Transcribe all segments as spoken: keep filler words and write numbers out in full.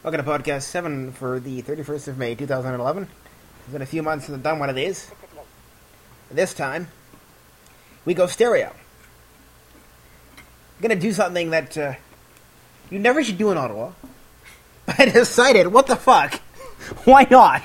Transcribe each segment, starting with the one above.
Welcome to podcast seven for the thirty-first of May, two thousand eleven. It's been a few months since I've done one of these. This time, we go stereo. I'm going to do something that uh, you never should do in Ottawa. But I decided, what the fuck? Why not?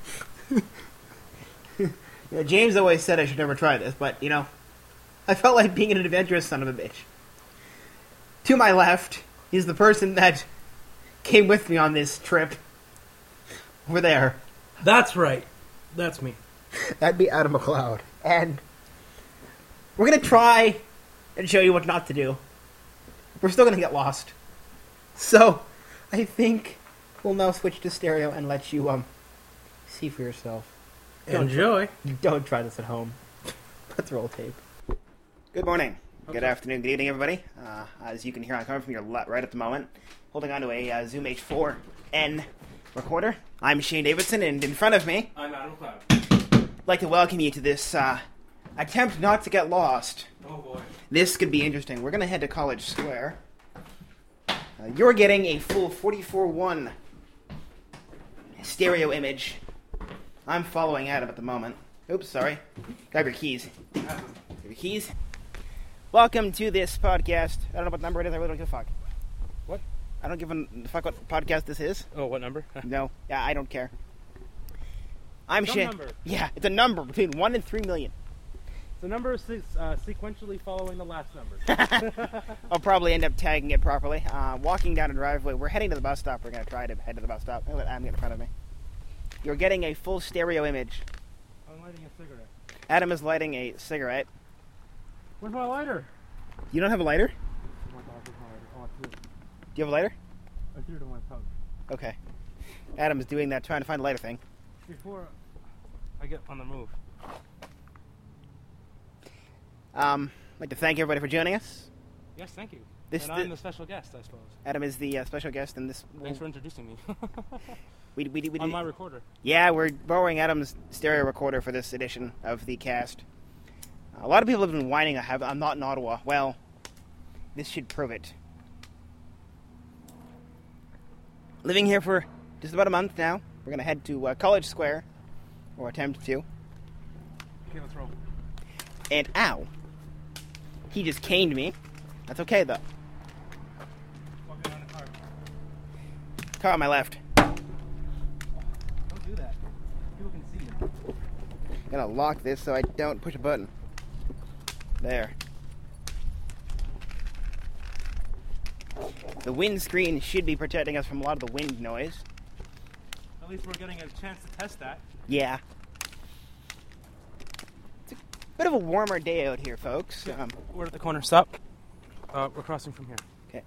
you know, James always said I should never try this, but, you know, I felt like being an adventurous son of a bitch. To my left is the person that came with me on this trip. Over there. That's right. That's me. That'd be Adam McLeod. And we're going to try and show you what not to do. We're still going to get lost. So, I think we'll now switch to stereo and let you um see for yourself. Don't Enjoy. Try, don't try this at home. Let's roll tape. Good morning. Okay. Good afternoon. Good evening, everybody. Uh, as you can hear, I'm coming from your left right at the moment, holding onto a uh, Zoom H four N recorder. I'm Shane Davidson, and in front of me, I'm Adam McLeod. I'd like to welcome you to this uh, attempt not to get lost. Oh boy. This could be interesting. We're going to head to College Square. Uh, you're getting a full forty-four one stereo image. I'm following Adam at the moment. Oops, sorry. Grab your keys. Grab your keys. Welcome to this podcast. I don't know what number it is. I really don't give a fuck. What? I don't give a fuck what podcast this is. Oh, what number? No. Yeah, I don't care. I'm Some Shane. number. Yeah, it's a number between one and three million. The number is uh, sequentially following the last number. I'll probably end up tagging it properly. Uh, walking down a driveway. We're heading to the bus stop. We're going to try to head to the bus stop. I'll let Adam get in front of me. You're getting a full stereo image. I'm lighting a cigarette. Adam is lighting a cigarette. Where's my lighter? You don't have a lighter? Oh my God, where's my lighter? Oh, I threw it. Do you have a lighter? I threw it in my pouch. Okay. Adam is doing that, trying to find a lighter thing. Before I get on the move. Um, I'd like to thank everybody for joining us. Yes, thank you. This and the- I'm the special guest, I suppose. Adam is the uh, special guest in this. Thanks for introducing me. We, we, we, on my recorder. Yeah, we're borrowing Adam's stereo recorder for this edition of the cast. A lot of people have been whining I have, I'm not in Ottawa. Well, this should prove it. Living here for just about a month now. We're going to head to uh, College Square, or attempt to. Okay, let's roll. And ow, he just caned me. That's okay, though. Walking around the car. Car on my left. Don't do that. People can see you. I'm going to lock this so I don't push a button. There. The windscreen should be protecting us from a lot of the wind noise. At least we're getting a chance to test that. Yeah. It's a bit of a warmer day out here, folks. Um, We're at the corner. Stop. Uh, we're crossing from here. okay.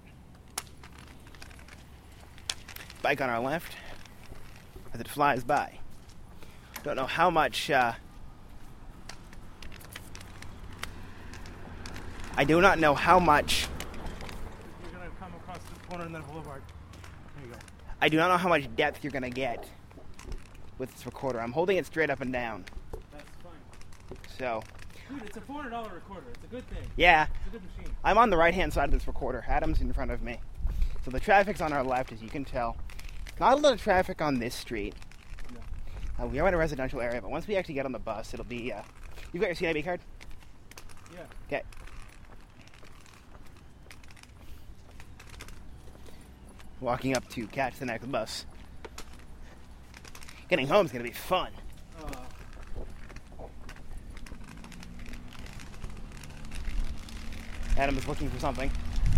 Bike on our left as it flies by. Don't know how much... Uh, I do not know how much... You're going to come across the corner and then boulevard. There you go. I do not know how much depth you're going to get with this recorder. I'm holding it straight up and down. That's fine. So, Dude, it's a four hundred dollars recorder. It's a good thing. yeah. It's a good machine. I'm on the right-hand side of this recorder. Adam's in front of me. So the traffic's on our left, as you can tell. Not a lot of traffic on this street. No. Uh, we are in a residential area, but once we actually get on the bus, it'll be... Uh, you've got your C N I B card? Yeah. Okay. Walking up to catch the next bus. Getting home's going to be fun. Uh, Adam is looking for something.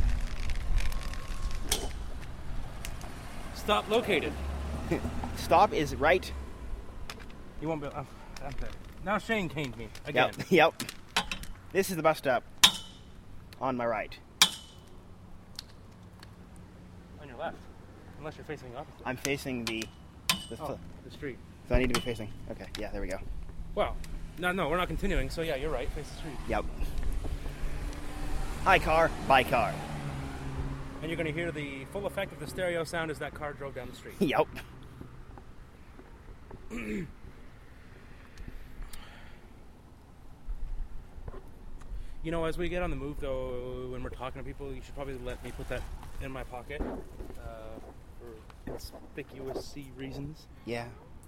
stop located. Stop is right. You won't be. I'm, I'm there. Now Shane caned me again. Yep. Yep. This is the bus stop. On my right. On your left, unless you're facing the opposite. I'm facing the... the Oh, the street. So I need to be facing... Okay, yeah, there we go. Well, no, no, we're not continuing. So yeah, you're right. Face the street. Yep. Hi, car. Bye, car. And you're going to hear the full effect of the stereo sound as that car drove down the street. Yep. You know, as we get on the move, though, when we're talking to people, you should probably let me put that in my pocket uh, for conspicuous reasons. Yeah.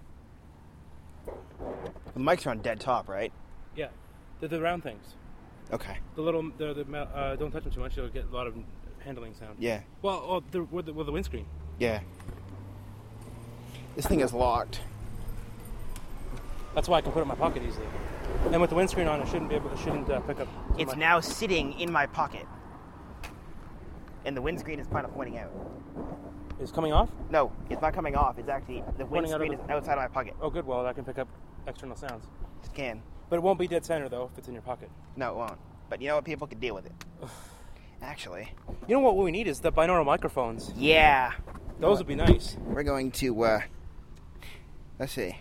The mics are on dead top, right? Yeah, they're the round things. Okay. The little, the, the uh, don't touch them too much. You'll get a lot of handling sound. Yeah. Well, oh, the, with, the, with the windscreen. Yeah. This thing is locked. That's why I can put it in my pocket easily. And with the windscreen on, it shouldn't be able. It shouldn't uh, pick up. too It's much. now sitting in my pocket, and the windscreen is kind of pointing out. It's coming off. No, it's not coming off. It's actually the Pointing out of windscreen the- is outside of my pocket. Oh, good. Well, that can pick up external sounds. It can. But it won't be dead center though if it's in your pocket. No, it won't. But you know what? People can deal with it. Actually. You know what we need is the binaural microphones. Yeah. Those would be nice. We're going to. Uh, let's see.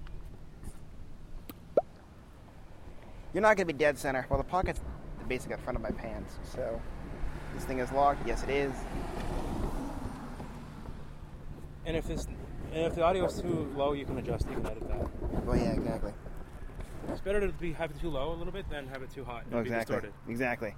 You're not going to be dead center. Well, the pocket's basically in front of my pants, so this thing is locked. Yes, it is. And if this, and if the audio is too low, you can adjust. You can edit that. Well, yeah, exactly. It's better to be have it too low a little bit than have it too hot. And Oh, be exactly. distorted. Exactly.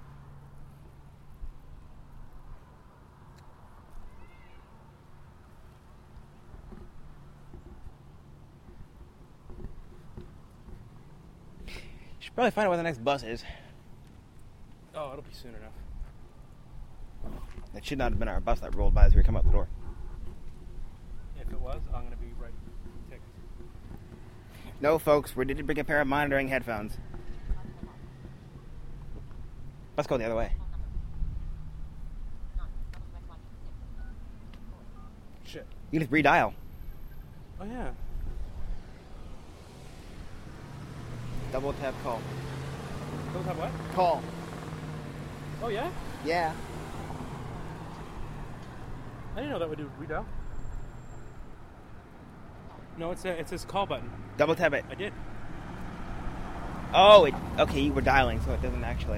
Should probably find out where the next bus is. Oh, it'll be soon enough. That should not have been our bus that rolled by as we were coming out the door. If it was, I'm gonna be right ticked. No, folks, we did bring a pair of monitoring headphones. Let's go the other way. Shit. You can just redial. Oh yeah. Double tap call. Those have what? Call. Oh yeah. Yeah. I didn't know that would do redial. No, it's a, it's this call button. Double tap it. I did. Oh, it, okay, you were dialing, so it doesn't actually.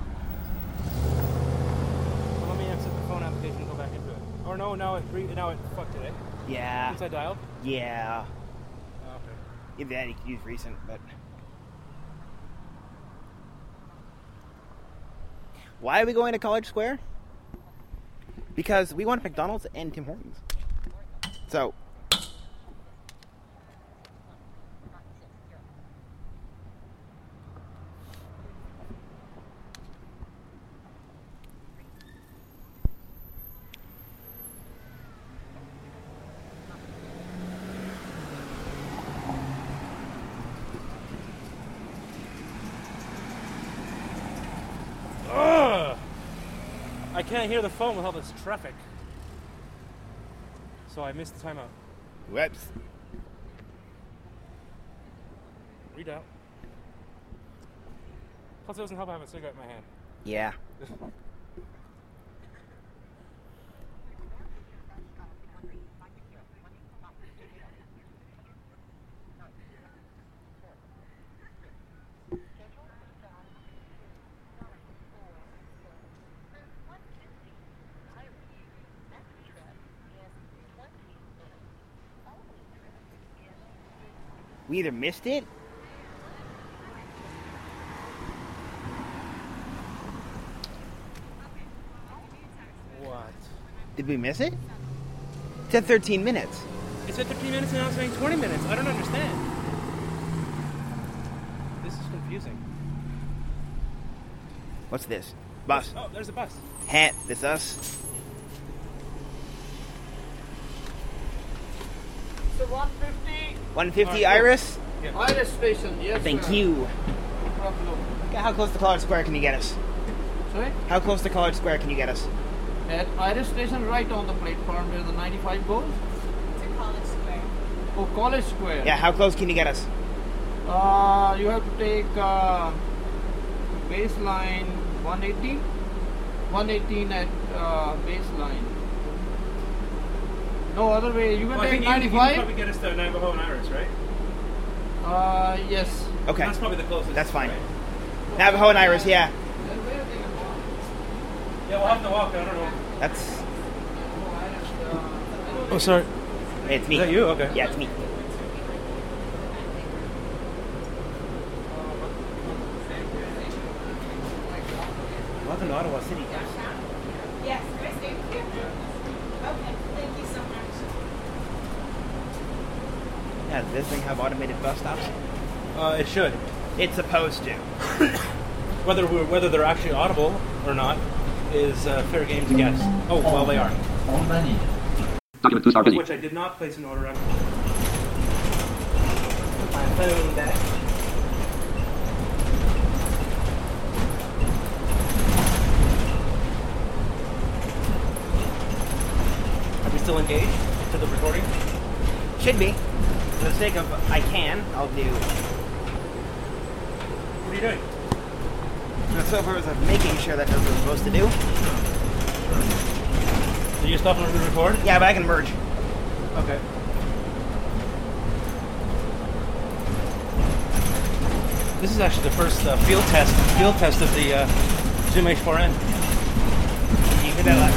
Well, let me exit the phone application and go back into it. Or no, now it re- now it fucked it. Eh? Yeah. Since I dialed. Yeah. Oh, okay. If that, you could use recent, but. Why are we going to College Square? Because we want McDonald's and Tim Hortons. So. Ugh! I can't hear the phone with all this traffic. So I missed the timeout. Whoops. Read out. Plus, it doesn't help I have a cigarette in my hand. Yeah. We either missed it. What? Did we miss it? It said thirteen minutes. It said fifteen minutes and now it's saying twenty minutes. I don't understand. This is confusing. What's this? Bus. Oh, there's a bus. Hat. This us. So one fifty one fifty Alright, cool. Iris. Yeah. Iris Station, yes. Thank sir. you. Buffalo. Okay, how close to College Square can you get us? Sorry? How close to College Square can you get us? At Iris Station, right on the platform where the ninety-five goes. To College Square. Oh, College Square. Yeah, how close can you get us? Uh, you have to take uh, baseline one eighty. one eighteen at uh, baseline. No other way. You can Well, I take think you, you can ninety-five. probably get us to Navajo and Iris, right? Uh, yes. Okay, That's probably the closest. that's fine. right? Navajo and Iris, yeah. Then where they can walk? Yeah, we'll have to walk. I don't know. That's. Oh, Iris, uh, Oh, sorry. Hey, it's me. Is that you? Okay. Yeah, it's me. Welcome to Ottawa City. Yes, Chris, thank you. Okay, thank you so much. Yeah, does this thing have automated bus stops? Uh, it should. It's supposed to. Whether we're, whether they're actually audible or not is uh, fair game to guess. Oh, well, they are. Document two star busy. Which I did not place an order on. My phone back. Are we still engaged to the recording? Should be. For the sake of I can, I'll do. What are you doing? For the purpose of making sure that does what it's supposed to do. Did you stop and record? Yeah, but I can merge. Okay. This is actually the first uh, field test field test of the uh, Zoom H four N. You hear that loud?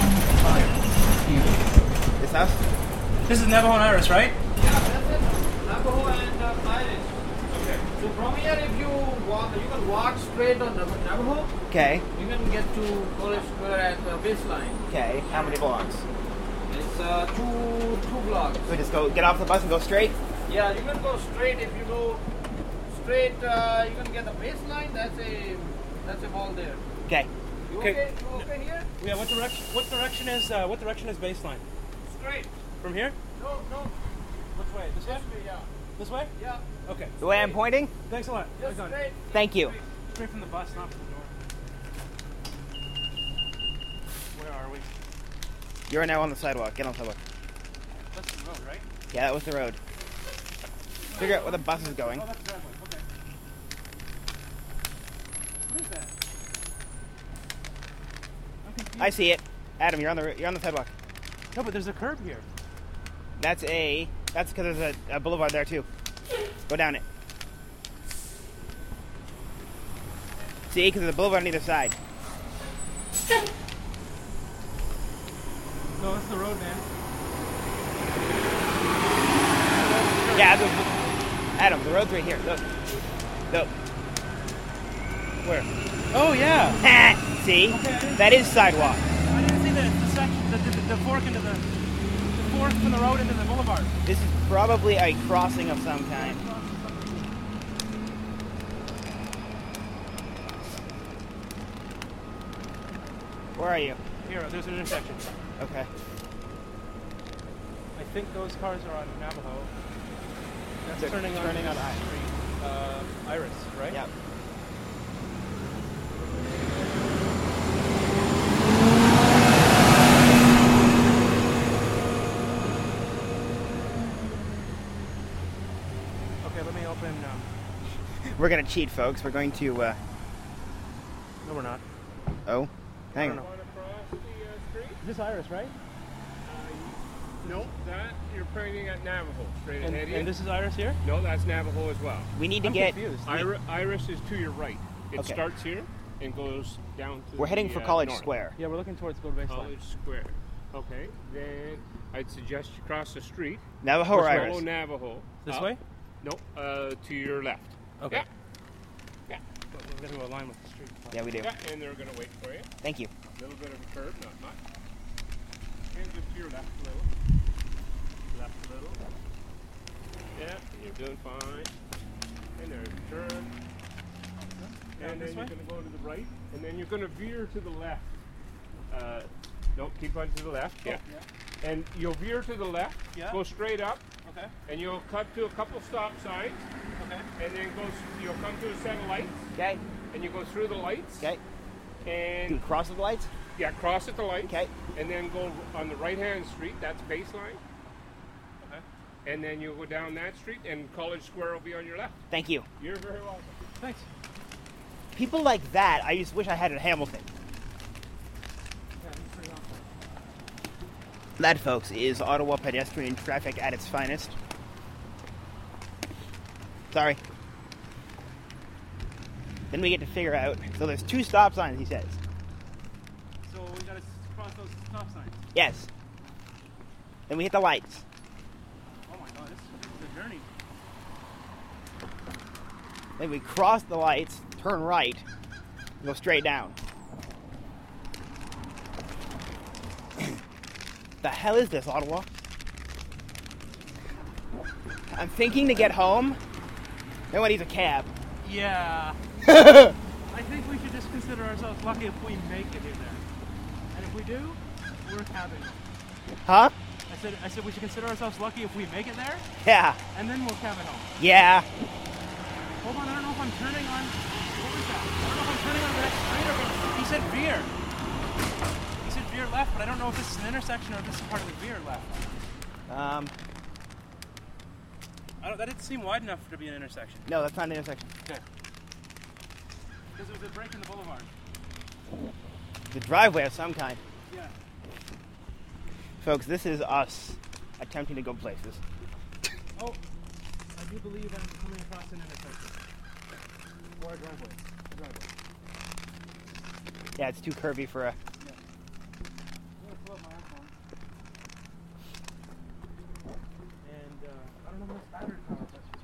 This house? This is Navajo and Iris, right? Yeah, that's it. Navajo and uh, Irish. Okay. So from here, if you walk, you can walk straight on Nav- Navajo. Okay. You can get to College Square at the baseline. Okay. How many blocks? It's uh, two two blocks. We just go get off the bus and go straight? Yeah, you can go straight. If you go straight, uh, you can get the baseline. That's a that's a wall there. Okay. You Okay. okay? You okay here? Yeah. What direction? What direction is uh, what direction is baseline? Straight. From here? No, no. Which way? This way? This way, yeah. This way? Yeah. Okay. The way I'm pointing? Thanks a lot. Just Right on. straight. Thank you. Straight from the bus, not from the door. Where are we? You're now on the sidewalk. Get on the sidewalk. That's the road, right? Yeah, that was the road. Figure out where the bus is going. Oh, that's the driveway. Okay. What is that? I'm confused. I see it. Adam, you're on the you're on the sidewalk. No, but there's a curb here. That's a that's because there's a, a boulevard there too. Go down it. See, because there's a boulevard on either side. No, that's the road, man. Yeah, the, Adam, the road's right here. Look. Look. Where? Oh, yeah. See? Okay. That is sidewalk. I didn't see the, the section, the, the, the fork into the, the fork from the road into the boulevard. This is probably a crossing of some kind. Where are you? Here, there's an intersection. Okay. I think those cars are on Navajo. That's They're turning, turning on, on Iris. Street. Uh, Iris, right? Yep. Okay, let me open. Um, We're gonna cheat, folks. We're going to. Uh, no, we're not. oh, hang on. don't know. Want to cross the uh, street? Is this Iris, right? No, that you're pointing at Navajo, straight And, ahead. of you. and this is Iris here? No, that's Navajo as well. We need to I'm get. confused. Ira, Iris is to your right. It Okay. starts here and goes down to. We're heading the, for uh, College north. Square. Yeah, we're looking towards Gold Baseline. College Square. Okay, then I'd suggest you cross the street. Navajo or Follow Iris? Navajo. This up. way? No, uh, to your left. Okay. Yeah. Yeah. But we're going to align with the street. Yeah, we do. Yeah, and they're going to wait for you. Thank you. A little bit of a curve, not much. And just to your left a little. Left a little. Yeah, you're doing fine. And there's a turn. Down And this then you're way? going to go to the right. And then you're going to veer to the left. Uh, no, keep on to the left. Yeah. yeah. And you'll veer to the left. Yeah. Go straight up. Okay. And you'll cut to a couple stop signs. Okay. And then go. You'll come to a set of lights. Okay. And you go through the lights. Okay. And Do we cross the lights? yeah, cross at the lights. Okay. And then go on the right-hand street. That's baseline. Okay. And then you'll go down that street, and College Square will be on your left. Thank you. You're very welcome. Thanks. People like that, I just wish I had in Hamilton. Yeah, he's pretty awesome. That, folks, is Ottawa pedestrian traffic at its finest. Sorry. Then we get to figure out. So there's two stop signs, he says. So we got to cross those stop signs. Yes. Then we hit the lights. Oh my god, this, this is a journey. Then we cross the lights, turn right, and go straight down. The hell is this, Ottawa? I'm thinking to get home. Then what needs a cab. Yeah. I think we should just consider ourselves lucky if we make it in there. And if we do, we're cabbing. Huh? I said I said we should consider ourselves lucky if we make it there, Yeah. and then we'll cabin home. Yeah. Hold on, I don't know if I'm turning on. What was that? I don't know if I'm turning on the next street or if he said veer. He said veer left, but I don't know if this is an intersection or if this is part of the veer left. Um. I don't, that didn't seem wide enough to be an intersection. No, that's not an intersection. Okay. Because it was a break in the boulevard. The driveway of some kind. Yeah. Folks, this is us attempting to go places. Oh, I do believe I'm coming across an intersection. Or a driveway. A driveway. Yeah, it's too curvy for a. I'm gonna pull up my iPhone. And uh, I don't know how much battery power that's just.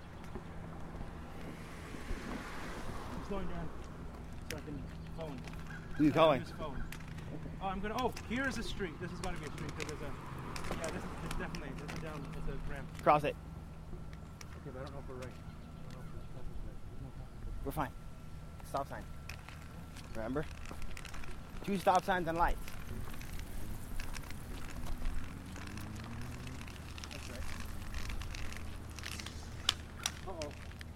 I'm slowing down so I can phone. Where you So I can going? use phone. Oh, I'm gonna. Oh, here's a street. This is gonna be a street because there's a. Yeah, this is it's definitely. This is down. It's a ramp. Cross it. Okay, but I don't know if we're right. I don't know if this cross is right. There's no cross. We're fine. Stop sign. Remember? Two stop signs and lights. That's right. Uh-oh.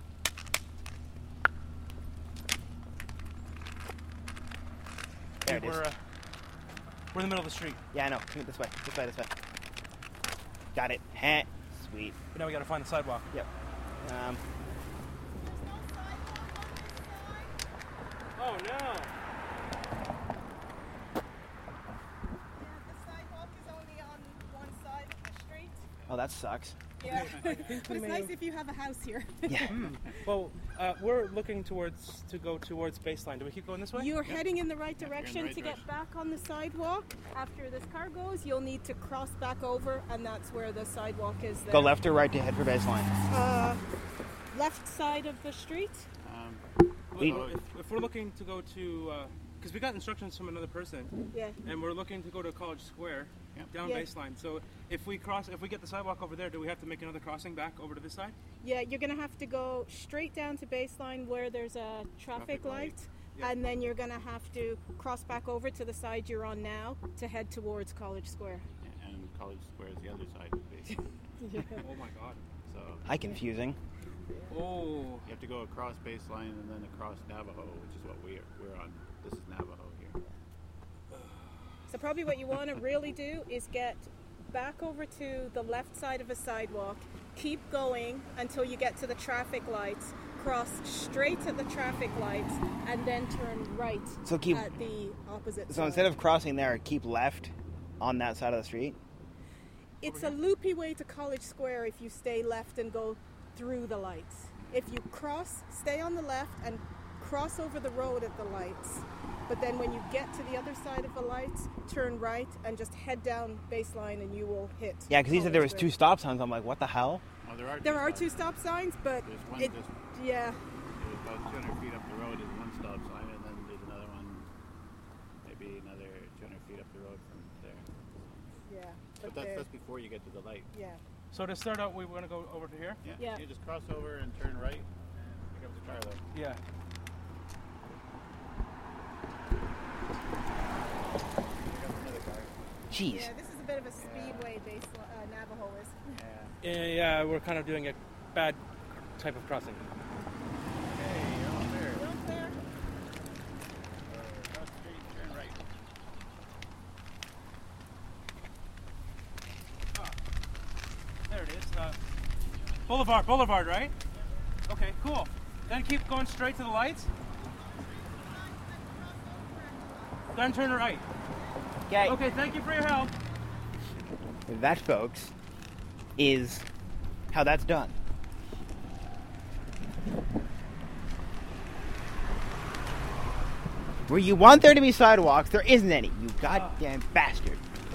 There Okay, it is. we're, uh, we're in the middle of the street. Yeah, I know. Come this way. This way. This way. Got it. Heh. Sweet. But now we gotta find the sidewalk. Yep. Um. Oh no! Yeah, the sidewalk is only on one side of the street. Oh, that sucks. Yeah. I think But we it's may nice if you have a house here. Yeah. Well, uh, we're looking towards to go towards baseline. Do we keep going this way? You're heading in the right direction. right To direction. get back on the sidewalk, after this car goes, you'll need to cross back over, and that's where the sidewalk is there. Go left or right to head for baseline. Uh, left side of the street. Um, We- Well, if, if we're looking to go to, because we got instructions from another person, Yeah. and we're looking to go to College Square Yep. down Yeah. baseline. So if we cross, if we get the sidewalk over there, do we have to make another crossing back over to this side? Yeah, you're going to have to go straight down to baseline where there's a traffic, Traffic light. light, Yeah. and then you're going to have to cross back over to the side you're on now to head towards College Square. and College Square is the other side of the base. Oh my God! So Hi, confusing. Oh, you have to go across baseline and then across Navajo, which is what we're we're on. This is Navajo here. So probably what you want to really do is get back over to the left side of a sidewalk, keep going until you get to the traffic lights, cross straight at the traffic lights, and then turn right So keep- at the opposite So side. instead of crossing there, keep left on that side of the street. It's a loopy way to College Square if you stay left and go through the lights. If you cross, stay on the left and cross over the road at the lights. But then when you get to the other side of the lights, turn right and just head down baseline and you will hit. Yeah, because he said there was College two Square. stop signs. I'm like, what the hell? Oh, there are There are sides. two stop signs, but There's one it, just yeah, there's about two hundred feet up the road is one stop sign, and then there's another one, maybe another two hundred feet up the road from there. yeah, But but that's they're- that's before you get to the light. yeah. so to start out, we want to go over to here. Yeah. Yeah. You just cross over and turn right. And pick up the car though. Yeah. Pick up another car. Jeez. Yeah, this is a bit of a speedway base, uh, Navajo is. Yeah. Yeah, yeah, we're kind of doing a bad type of crossing. Hey, you're all there. You're up there? Uh, cross the street, turn right. There it is. Uh, Boulevard, Boulevard, right? Okay, cool. Then keep going straight to the lights. Then turn right. Okay. Okay, thank you for your help. That, folks, is how that's done. Where you want there to be sidewalks, there isn't any. You goddamn bastard.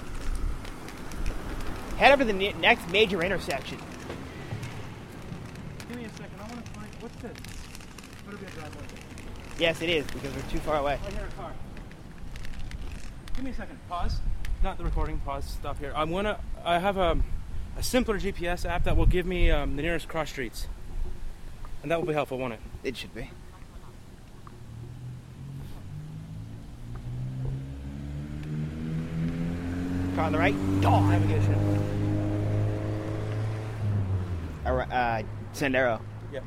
Head up to the ne- next major intersection. Give me a second. I want to find. What's this? Better be a driveway. Yes, it is, because we're too far away. I hear a car. Give me a second. Pause. Not the recording. Pause. Stop here. I'm gonna. I have a a simpler G P S app that will give me um, the nearest cross streets. And that will be helpful, won't it? It should be. Car on the right. Oh, Navigation. Uh, Sendero. Yep.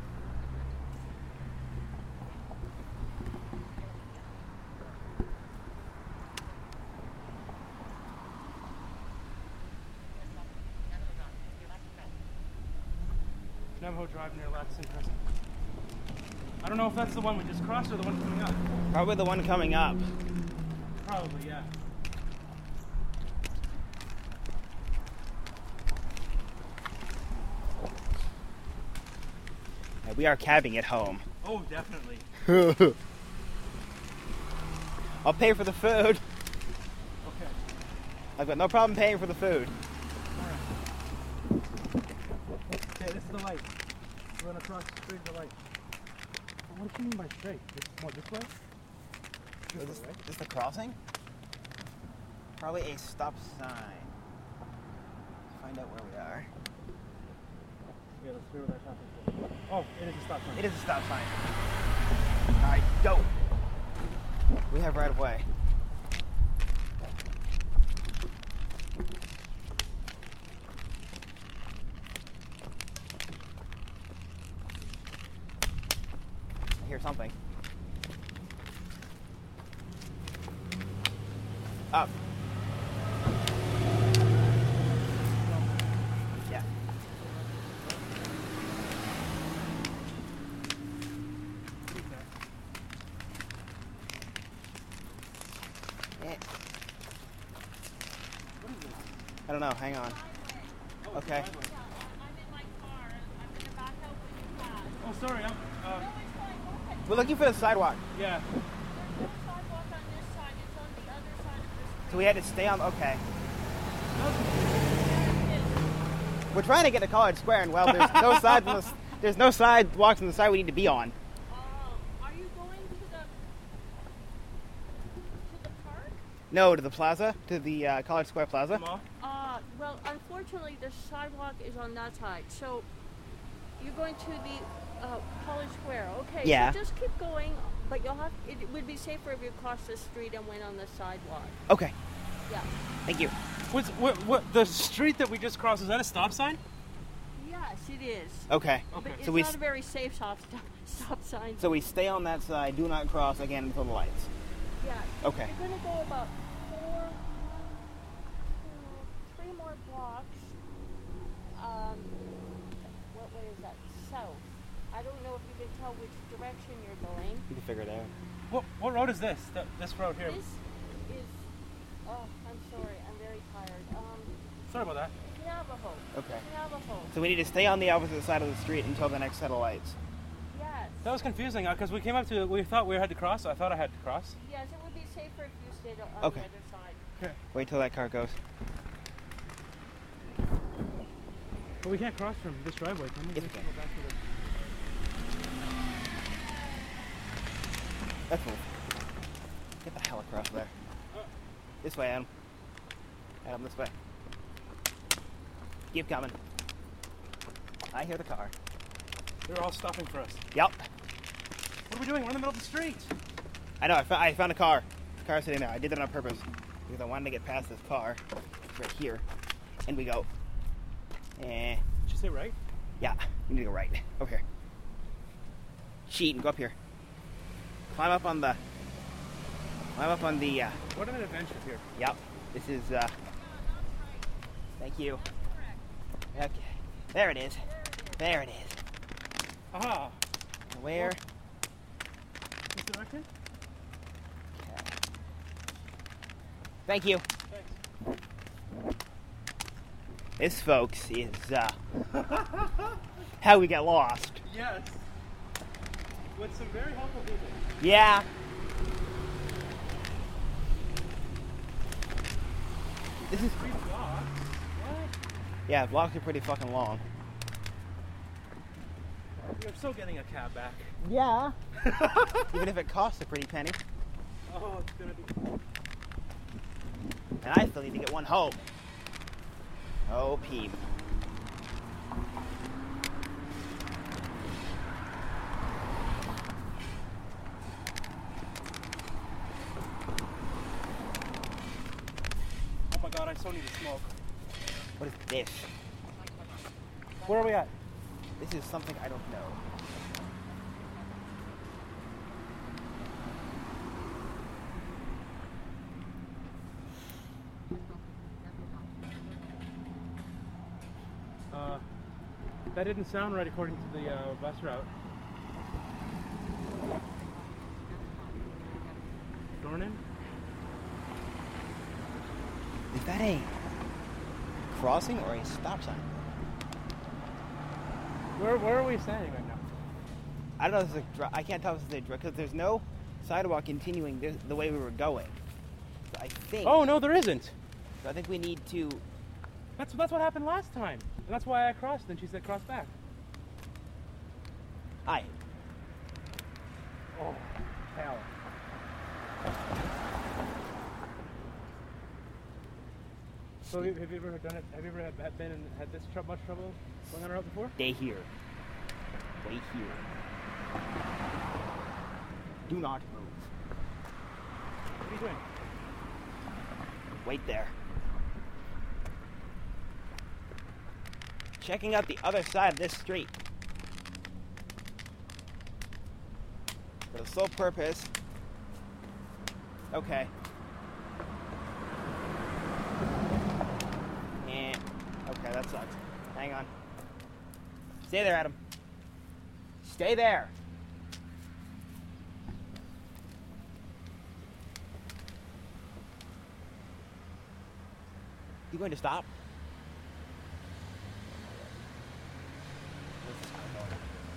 Navajo Drive near Laxton Crescent. I don't know if that's the one we just crossed or the one coming up. Probably the one coming up. Probably, yeah. Yeah, we are cabbing it home. Oh, definitely. I'll pay for the food. Okay. I've got no problem paying for the food. Okay, this is the light. We're gonna cross the street the light. What do you mean by straight? This, what, this way? Is this, is this the crossing? Probably a stop sign. Let's find out where we are. Yeah, let's see where that traffic is. Oh, it is a stop sign. It is a stop sign. Alright, go. We have right of way. I hear something. Up. Yeah. Eh. I don't know. Hang on. Okay. Oh, sorry. I'm, uh, We're looking for the sidewalk. yeah. So we had to stay on. Okay. We're trying to get to College Square, and well, there's no side. On the, there's no sidewalks on the side we need to be on. Uh, are you going to the to the park? No, to the plaza, to the uh, College Square Plaza. Mall? Uh, well, unfortunately, the sidewalk is on that side. So you're going to the uh, College Square. Okay. Yeah. So just keep going, but you'll have. It would be safer if you crossed the street and went on the sidewalk. Okay. Yeah. Thank you. What's, what, what, the street that we just crossed, is that a stop sign? Yes, it is. Okay. But Okay. it's So we not s- a very safe stop stop sign. So we stay on that side. Do not cross again until the lights. yeah. Okay. You're going to go about four, two, three more blocks. Um, what way is that? South. I don't know if you can tell which direction you're going. You can figure it out. What, what road is this? Th- this road here? This is. Oh, I'm sorry. I'm very tired. Um, Sorry about that. Navajo. Okay. Navajo. So we need to stay on the opposite side of the street until the next set of lights. Yes. That was confusing because we came up to, we thought we had to cross. I thought I had to cross. Yes, it would be safer if you stayed on Okay. the other side. Okay. Wait till that car goes. But we can't cross from this driveway, can we? Yes, we We have to can. go back to the- Let's move. Get the hell across there. This way, Adam. Adam, this way. Keep coming. I hear the car. They're all stopping for us. Yep. What are we doing? We're in the middle of the street. I know. I found, I found a car. Car sitting there. I did that on purpose because I wanted to get past this car. It's right here. And we go. Eh. Did you say right? Yeah. We need to go right. Over here. Cheat and go up here. Climb up on the. Climb up on the. Uh, What an adventure here. Yep. This is, uh... Thank you. Okay. There it is. There it is. Aha. Where? This direction? Okay. Thank you. Thanks. This, folks, is, uh... how we get lost. Yes. With some very helpful people. Yeah. This is... Three blocks? What? Yeah, blocks are pretty fucking long. You're still getting a cab back. Yeah. Even if it costs a pretty penny. Oh, it's gonna be... And I still need to get one home. Oh, peep. so need to smoke. What is this? Where are we at? This is something I don't know. Uh, that didn't sound right according to the uh, bus route. Dornan? Is that a crossing or a stop sign? Where where are we standing right now? I don't know if it's a dri- I can't tell if it's a because there's no sidewalk continuing this, the way we were going. So I think. Oh no, there isn't. So I think we need to. That's that's what happened last time, and that's why I crossed. And she said cross back. Hi. Oh, hell. So have you, have you ever done it? Have you ever had, had been and had this tr- much trouble going on a route before? Stay here. Wait here. Do not move. What are you doing? Wait there. Checking out the other side of this street. For the sole purpose. Okay. And okay, that sucks. Hang on. Stay there, Adam. Stay there. You going to stop? Where's this car going?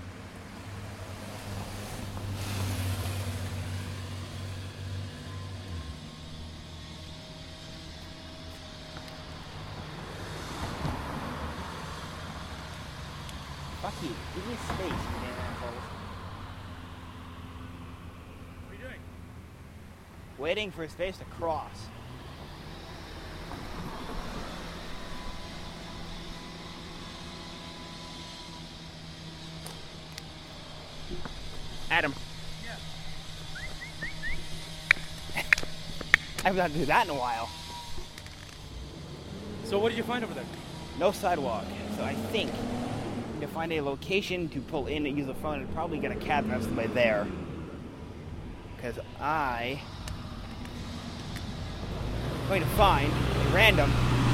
Fuck you. Give me space, you damn assholes. What are you doing? Waiting for space to cross. Adam. Yeah. I haven't had to do that in a while. So what did you find over there? No sidewalk. So I think we need to find a location to pull in and use the phone and probably get a cab the rest of the way there. Because I am going to find a random.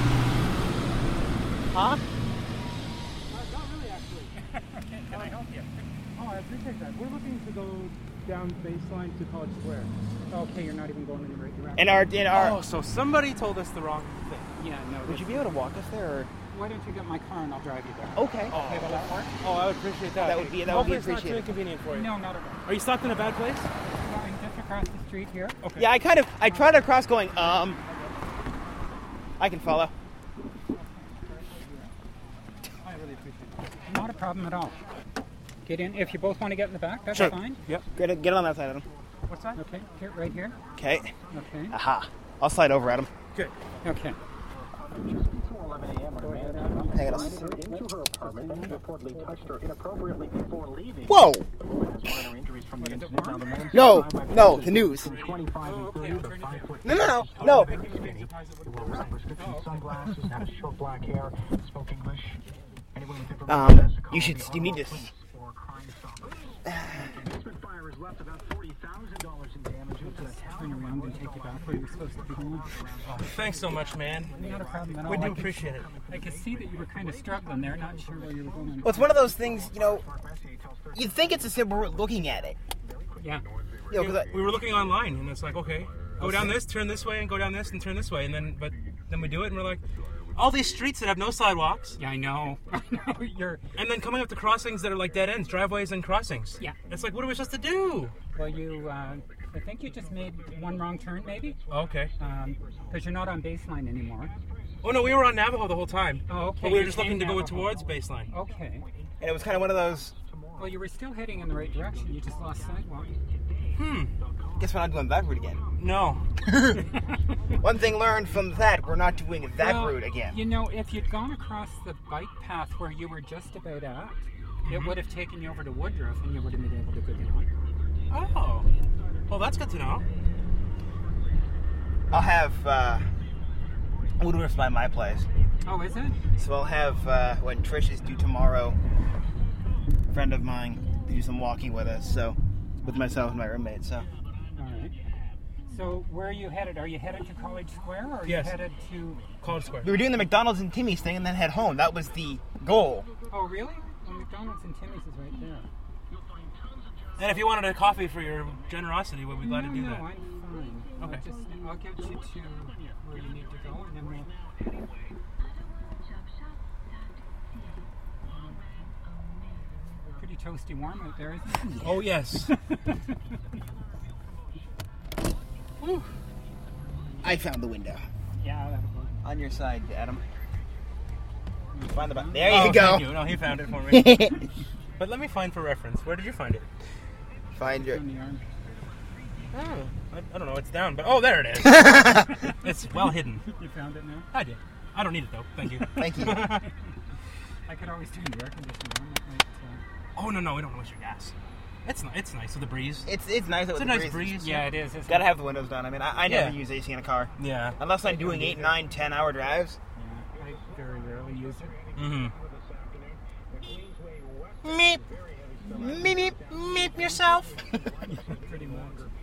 Huh? Uh, not really, actually. can, can I help you? Oh, I appreciate that. We're looking to go down baseline to College Square. Okay, you're not even going in the right direction. In our, in our. Oh, so somebody told us the wrong thing. Yeah, no. Would you be able to walk us there? Or? Why don't you get my car and I'll drive you there? Okay. Oh, Okay, will that work? oh, I would appreciate that. That would be- that would be Hopefully it's not too appreciated. inconvenient for you. No, not at all. Are you stopped in a bad place? Going just across the street here. Okay. Yeah, I kind of. I tried to cross going, um. I can follow. I really appreciate it. Not a problem at all. Get in. If you both want to get in the back, that's Sure. fine. Yep. Get, get on that side, Adam. What's that? Okay, here, right here. Okay. Okay. Aha. I'll slide over, Adam. Good. Okay. eleven a.m. when a man Hang on. entered into her apartment and reportedly touched her inappropriately before leaving. Whoa! The woman has minor injuries from the incident. Now the man No, survived by no, police the news. between twenty-five and thirty, the five foot No, no, no, no. skinny, who wore round prescription sunglasses, had short black hair, spoke English. Anyone with information Um, has to call you should. the You need to. Ottawa Police for Crime Stoppers. The basement fire has left about forty thousand dollars in damages. Turn around and take you back where you're supposed to be going. Thanks so much, man. Not a problem at all. We do I could- appreciate it. I could see that you were kind of struggling there, not sure where you were going. Well, it's one of those things, you know. You'd think it's a simple route looking at it. Yeah. You know, 'cause I, We were looking online, and it's like, okay, go down this, turn this way, and go down this, and turn this way, and then, but then we do it, and we're like, all these streets that have no sidewalks, Yeah, I know. I know. You're. and then coming up to crossings that are like dead ends, driveways and crossings. Yeah. It's like, what are we supposed to do? Well, you. Uh, I think you just made one wrong turn, maybe. Okay. Um, because you're not on baseline anymore. Oh no, we were on Navajo the whole time. Oh, okay. But we were you just came looking to go Navajo. towards baseline. Okay. and it was kind of one of those. Well, you were still heading in the right direction. You just lost sidewalk. Hmm. Guess we're not doing that route again. No. One thing learned from that, we're not doing that Well, route again. You know, if you'd gone across the bike path where you were just about at, it would have taken you over to Woodruff, and you would have been able to go down. Oh. Well, that's good to know. I'll have uh, Woodruff's by my place. Oh, is it? So I'll have, uh, when Trish is due tomorrow, a friend of mine to do some walking with us, so, with myself and my roommate, so. All right. So where are you headed? Are you headed to College Square, or are Yes. you headed to... College Square. We were doing the McDonald's and Timmy's thing and then head home. That was the goal. Oh, really? Well, McDonald's and Timmy's is right there. And if you wanted a coffee for your generosity, we'd be glad no, to do no, that. I'm fine. Okay. I'll, just, I'll get you to where you need to go, and then we'll... Pretty toasty warm out there, isn't it? Oh, yes. I found the window. Yeah, that'll work. On your side, Adam. Find the button. There Oh, you go. Thank you. No, he found it for me. But let me find for reference. Where did you find it? Find your... On the arm. Oh, I, I don't know. It's down, but oh, there it is. It's well hidden. You found it now? I did. I don't need it though. Thank you. Thank you. I could always turn the air conditioner on. That might, uh... Oh no, no, we don't waste your gas. It's ni- it's nice with the breeze. It's it's nice. It's a nice breeze. Yeah, it is. Isn't Gotta it? have the windows down. I mean, I, I never Yeah. use A C in a car. Yeah. Unless I'm doing eight, nine, ten hour drives. Yeah, I very rarely use it. Mm-hmm. Meep. Meep, meep, meep yourself. Pretty much.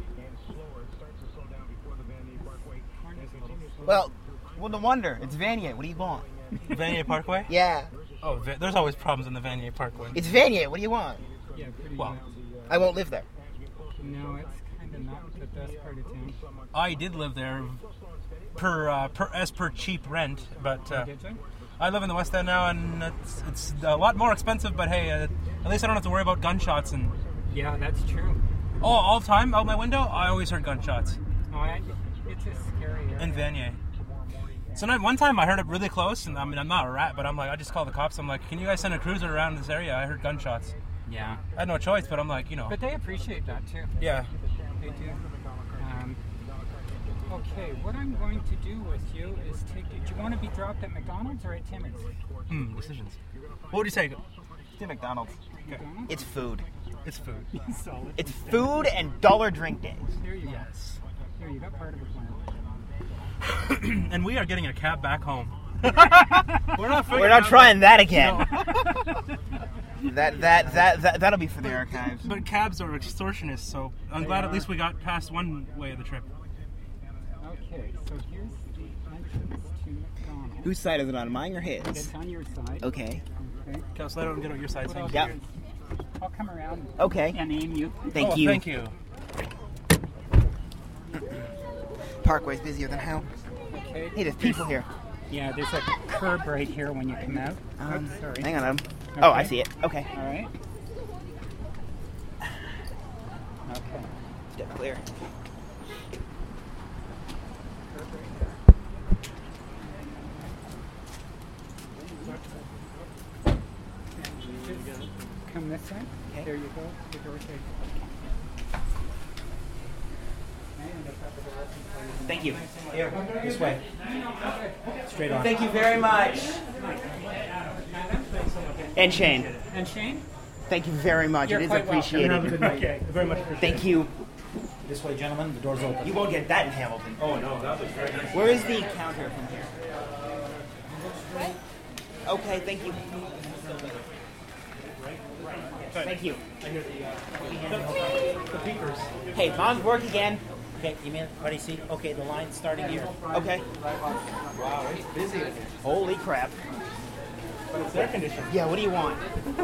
Well, well, no wonder. It's Vanier. What do you want? Vanier Parkway? Yeah. Oh, Va- there's always problems in the Vanier Parkway. It's Vanier. What do you want? Yeah, pretty Well, much. I won't live there. No, it's kind of not the best part of town. I did live there per, uh, per as per cheap rent, but uh, Did you? I live in the West End now, and it's, it's a lot more expensive. But hey, uh, at least I don't have to worry about gunshots and Yeah, that's true. oh, all the time out my window, I always heard gunshots Oh, I, it's a scary area. in Vanier. So now, one time I heard it really close, and I mean I'm not a rat, but I'm like I just called the cops. I'm like, can you guys send a cruiser around this area? I heard gunshots. Yeah. I had no choice, but I'm like, you know, But they appreciate that too. yeah. They do. Um, okay, what I'm going to do with you is take you. Do you want to be dropped at McDonald's or at Timmy's? Hmm, decisions. What would you say? To McDonald's. McDonald's? It's food. It's food. Solid. It's food and dollar drink days. There you Yes. go. There you got part of the plan. And we are getting a cab back home. We're not. We're not trying that again. that, that that that that'll be for the archives. But cabs are extortionists, so I'm They glad are. at least we got past one way of the trip. Okay, so here's the entrance to McDonald's. Whose side is it on? Mine or his? It's on your side. Okay. Okay. Okay, I'll slide out and get out your side. What Thank I'll you. Yep. do is I'll come around Okay. and aim you. Thank Oh, you. Thank you. Parkway's busier than hell. Okay. Hey, there's people here. Yeah, there's a curb right here when you come out. Um, Oops, sorry. hang on, Adam. Oh, I Okay. see it. Okay. All right. Okay. Step clear. Curb right there. Just come this way. Okay. There you go. The door's right. Thank you. Here, this way. Straight on. Thank you very much. And Shane, And Shane? thank you very much. You're it is quite welcome. appreciated. Have a good night. Okay. Very much appreciated. Thank you. This way, gentlemen. The door's open. You won't get that in Hamilton. Oh no, that was very nice. Where is the counter from here? Okay, thank you. Thank you. The peepers. Hey, mom's work again. Okay, you mean buddy? See? Okay, the line's starting here. Okay. Wow, it's busy. Holy crap. But it's air conditioned. Yeah, what do you want?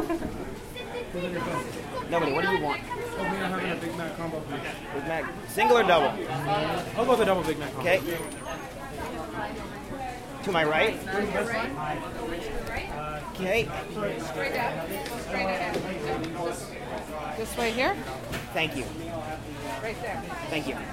Nobody, what do you want? Oh, we are having a Big Mac combo, please. Big Mac, single or double? I'll go with a double Big Mac combo. Okay. To my right? Okay. Straight up. Straight ahead. This way here? Thank you. Right there. Thank you.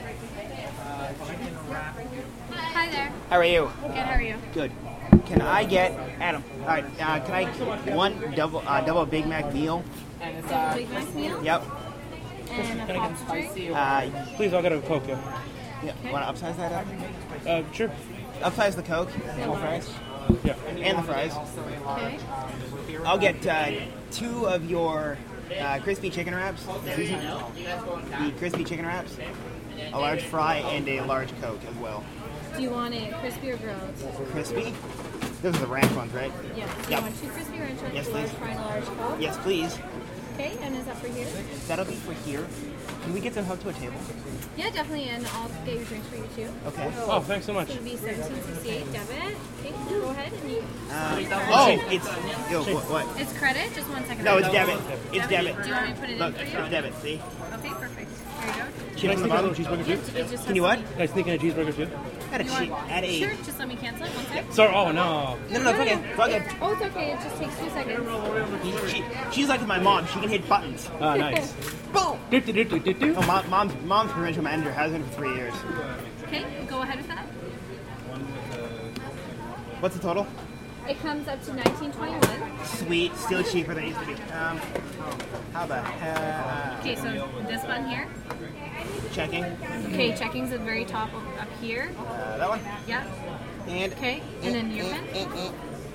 Hi there. How are you? Good, how are you? Good. Can I get Adam? All right. Uh, can I one double uh, double Big Mac meal? Double Big Mac meal? Yep. And a pop drink? Uh, Please, I'll get a Coke, yeah. yeah. Want to upsize that? Adam? Uh, sure. Upsize the Coke and the fries. Yeah. And the fries. Okay. I'll get uh, two of your uh, crispy chicken wraps. The crispy chicken wraps. A large fry and a large Coke as well. Do you want it crispy or grilled? Crispy? Those are the ranch ones, right? Yeah. Do Yep. you want two crispy ranch ones? Yes, large please. fry and a large coke? Yes, please. Okay, and is that for here? That'll be for here. Can we get them held to a table? Yeah, definitely, and I'll get your drinks for you too. Okay. Oh, thanks so much. So it would be seventeen sixty-eight debit. Okay, go ahead and you. Uh, oh, it's yo, what? what? It's credit. Just one second. No, it's debit. It's debit. Do you want me to put it Look, in for it's you? debit. See? Okay, perfect. There you go. Chicken on the bottom. Cheeseburger It, too? it just Can you has what? to Can I sneak in a cheeseburger too? Add a be- cheese. you want- Add a. Sure, just let me cancel it. One sec. Sorry, oh no. No, no, it's okay. It's all good. Oh, it's okay. It just takes two seconds. She, she's like my mom. She can hit buttons. Ah, nice. Boom. Do, do, do, do, do, do. Oh, mom, mom's mom's provincial manager has been for three years. Okay, go ahead with that. What's the total? It comes up to nineteen twenty-one. Sweet. Still cheaper than it used to be. Um, how the hell? Okay, so this one here. Checking. Okay, checking's at the very top of, up here. Uh, that one. Yeah. And Okay, and then your pen.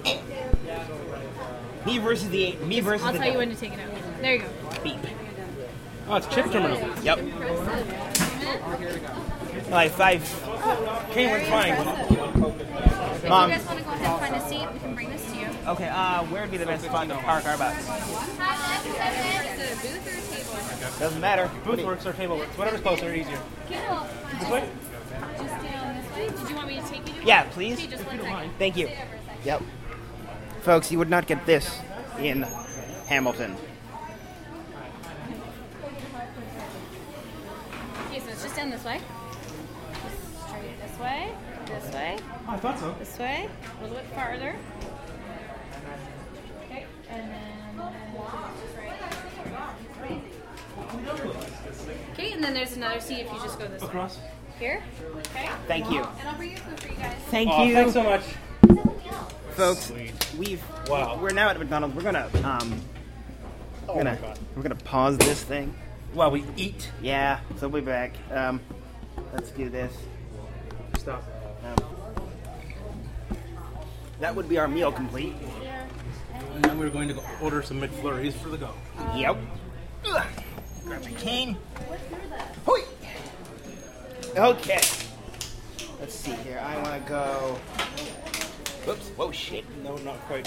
me versus the eight. Me versus I'll the tell you devil. when to take it out. There you go. Beep. Oh, it's chip terminal. Yep. Like five. Came with fine. If Mom. you guys want to go ahead and find a seat, we can bring this to you. Okay. Uh, where would be the best spot to park our bus? Is it a booth or a table? Doesn't matter. Booth works or table works. Whatever's closer, easier. Okay, well, This way? just down this way. Did you want me to take you to it? Yeah, please. Okay, just one second. Thank you. Stay there for a second. Yep. Folks, you would not get this in Hamilton. Okay, so it's just down this way. Just straight this way, this way, Oh, I thought so. this way, a little bit farther. Okay, and then. Okay, and then there's another seat if you just go this way. Across. Here. Okay. Thank you. And I'll bring your food for you guys. Thank Oh, you. thanks so much. Folks, we've Wow. we're now at McDonald's. We're gonna um we're gonna my God. we're gonna pause this thing. While we eat. Yeah, so we'll be back. Um let's do this. Stop. Um, that would be our meal complete. And then we're going to go order some McFlurries for the go. Yep. Ugh. Grab my cane. Hoi. Okay. Let's see here. I want to go. Whoops. Whoa, shit. No, not quite.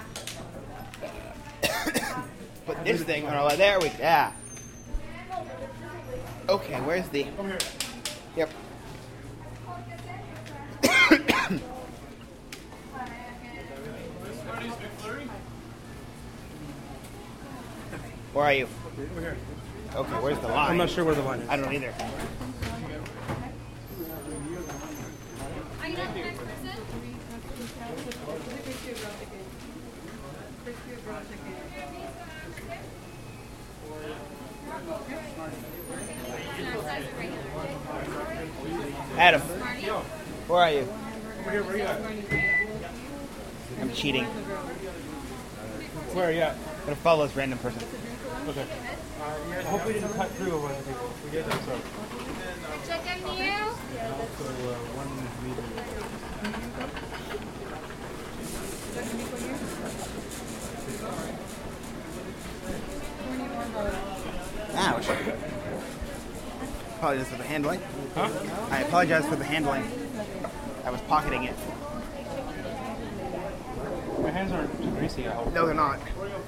Put this thing on our. There we go. Yeah. Okay, where's the. Come here. Yep. Where are you? Over here. Okay, where's the line? I'm not sure where the line is. I don't either. Are you not the next person? Adam, where are you? Over here, where are you at? I'm cheating. Where are you at? I'm gonna follow this random person. Okay. I hope we didn't cut through a bunch of people. We did, I'm sorry. Check in you. So, uh, one medium. Ouch. Apologize for the handling. Huh? I apologize for the handling. I was pocketing it. My hands aren't too greasy, I hope. No, they're not.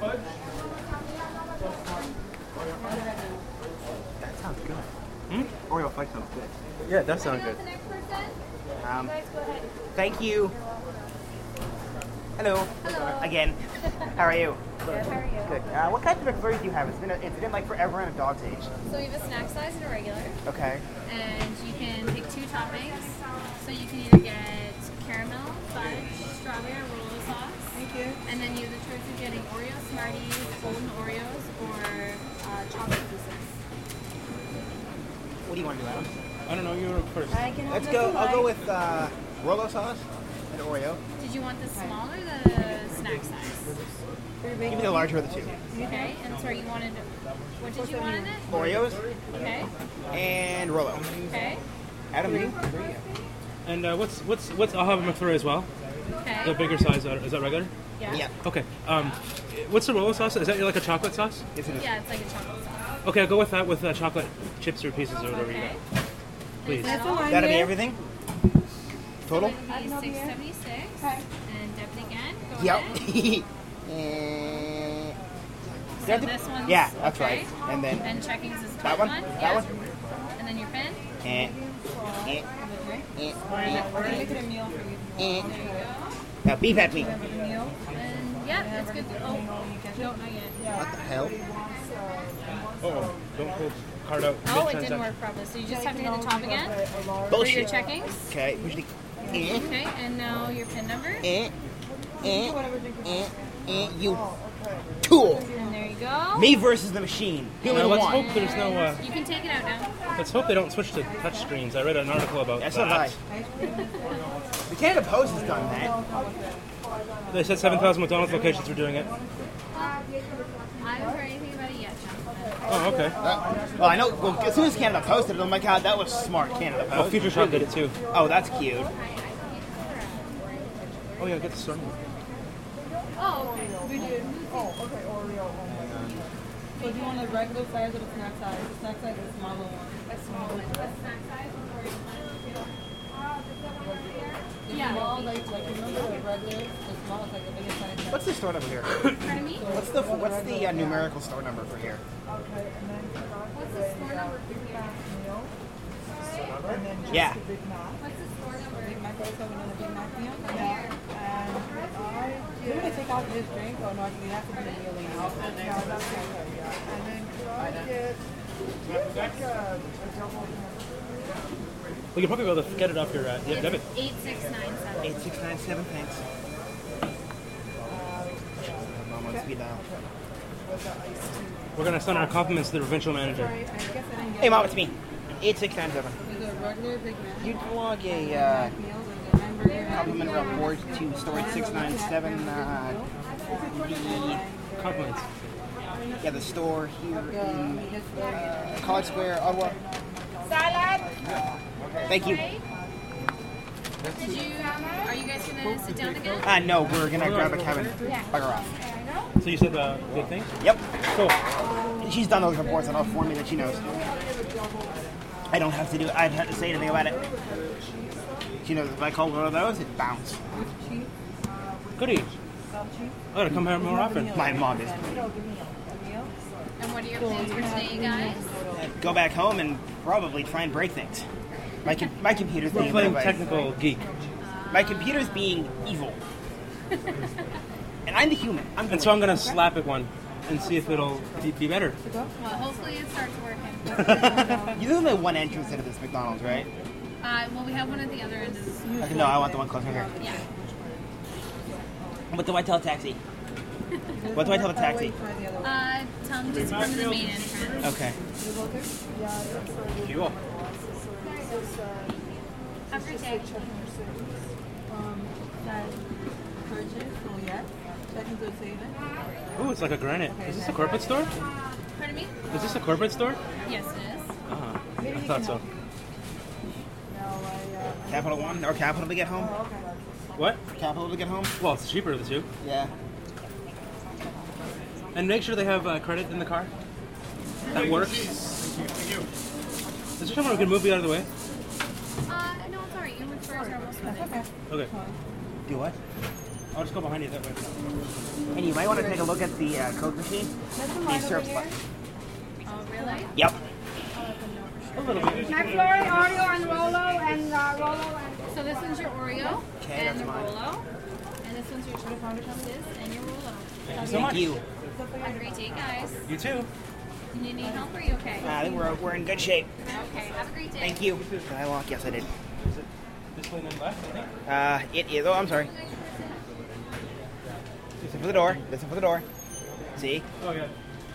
That sounds good. Hmm? Oreo fudge sounds good. Yeah, that sounds good. The next person? Um, You guys go ahead. thank you. Hello. Hello. Again. How are you? Good, how are you? Good. Uh, what kinds of McFlurries do you have? It's been a, it's been like forever in a dog's age. So we have a snack size and a regular. Okay. And you can pick two toppings. So you can either get caramel, fudge, strawberry, or roller sauce. Thank you. And then you have the choice of getting Oreo Smarties, golden Oreos, or uh, chocolate pieces. What do you want to do, Adam? I don't know, you were first. I can Let's have go. this I'll go light. with uh, Rolo sauce and Oreo. Did you want the small or the snack size? Give me the larger of the two. Okay, and sorry, you wanted, what did you want in it? Oreos Okay, and Rolo. okay, Adam, you? And uh, what's, what's, what's, I'll have a McFlurry as well. okay. The bigger size, uh, is that regular? Yeah. Yeah. Okay. Um, what's the Rolo sauce? Is that like a chocolate sauce? Yes, it is. Yeah, it's like a chocolate sauce. Okay, I'll go with that with uh, chocolate chips or pieces or whatever you Okay. got. Please. Is that all? That'll be everything. Total? It's going to be six seventy-six. And deputy again. Go Yep. ahead. And- So this one's yeah, that's okay. right. And then And checkings is the that top one? one. That yeah. one? And then your pin. Eh, eh, eh, We're gonna make it a meal for you. eh. There you go. Now beef at me. Have a meal. And yeah, it's good. Oh, no, not yet. What the hell? Oh, don't pull card out. Oh, it mid-transaction. didn't work properly. So you just have to hit the top again for your Bullshit. checkings. Okay, push the. Eh, Okay, and now your pin number. eh, eh, eh, eh, you tool. And there you go. Me versus the machine. Who Now, would let's want? hope there's no. Uh, You can take it out now. let's hope they don't switch to touch screens. I read an article about That's not that. right. The Canada Post has done that. They said seven thousand McDonald's locations were doing it. I haven't heard anything about it yet, Jonathan. Oh, okay. Uh, well, I know. Well, as soon as Canada posted it, oh my god, that was smart. Canada Post. Oh, Future Shop did it too. Oh, that's cute. Oh yeah, get the store. Oh, okay. We did. Oh, okay, Oreo. So do you want a regular size or the snack size? The snack size is the smaller one. A small one. A snack size or you Yeah. Small, like, like remember the regular, the small is like the biggest size. What's the store number here? Pardon me? What's the what's the uh, numerical store number for here? What's the store number for here? Yeah. What's the store number? Big Mac rice oven and a Big Mac meal. Yeah. And I do you want to take out his drink or not? You have to be a meal lady. And then could I get like a, a double? Well, you'll probably be able to get it off your uh, yeah, debit. Eight six nine seven. Eight six nine seven. Thanks. Mom wants speed dial. We're gonna send our compliments to the provincial manager. Sorry, I guess I didn't get Hey, mom, it's me. Eight six nine seven. Is it a regular Big Mac? You'd log a uh, Meals or the hamburger? compliment report to storage six nine seven. Uh, the Compliments. yeah, the store here in uh, College Square, Ottawa. Salad. Thank you. Okay. Did you, are you guys gonna sit down again? Uh, no, we're gonna grab a Kevin. Bugger off. So you said uh, good things? Yep. Cool. She's done those reports enough for me that she knows. I don't have to do it. I don't have to say anything about it. She knows if I call one of those, it bounce. Goody. I gotta come here more often. My mom is. And what are your plans for today, you guys? Go back home and probably try and break things. My com- my computer's We're being playing like- technical geek. My computer's being evil. And I'm the human. I'm And so I'm gonna slap it one and see if it'll be, be better. Well, hopefully it starts working. You're the only one entrance into this McDonald's, right? Uh, well, we have one at the other end of this. Okay, no, I want the one closer here. Yeah. What do I tell the taxi? What do I tell the taxi? Uh, tell them just come to the main entrance. Okay. Cool. Have a great day. Um, that purchase, so yeah. Check into the saving. Ooh, it's like a granite. Is this a corporate store? Pardon me? Is this a corporate store? Yes, it is. Uh-huh. I thought so. Capital One or Capital to get home? What? Capital to get home? Well, it's cheaper of the two. Yeah. And make sure they have uh, credit in the car. That works. Is there someone who can move you out of the way? Uh, no, it's alright. You went first. I almost went in. Okay. Do what? I'll just go behind you that way. And you might want to take a look at the uh, Coke machine. The syrup spot. Oh, really? Yep. A little bit. McFlurry, Oreo, and Rolo, and uh, Rolo, and So this one's your Oreo Okay, and that's the mine. Rolo. And this one's your sugar fondant and your Rolo. Thank you so Thank much. you. Have a great day, guys. You too. Do you need any help or are you okay? Uh, I think we're, we're in good shape. Okay, have a great day. Thank you. Did I lock? Yes, I did. Is it this way and then left, I think? Uh, it is. Oh, I'm sorry. Listen for the door. Listen for the door. See? Oh, yeah.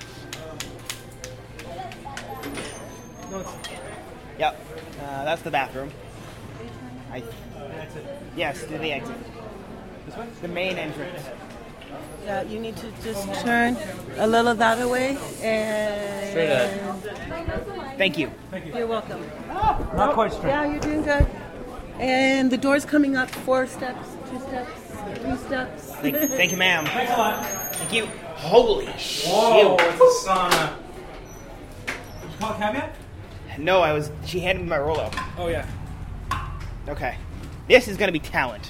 No, it's... Yep. Uh, that's the bathroom. I. That's it. Yes, to the exit. This way? The main entrance. Yeah, you need to just turn a little that way and... Straight ahead. Thank you. Thank you. You're welcome. Not quite straight. Yeah, you're doing good. And the door's coming up four steps, two steps, three steps. Thank, thank you, ma'am. Thanks a lot. Thank you. Holy shit. Whoa, it's a sauna. Did you call a cab yet? No, I was. She handed me my Rolo. Oh, yeah. Okay. This is going to be talent.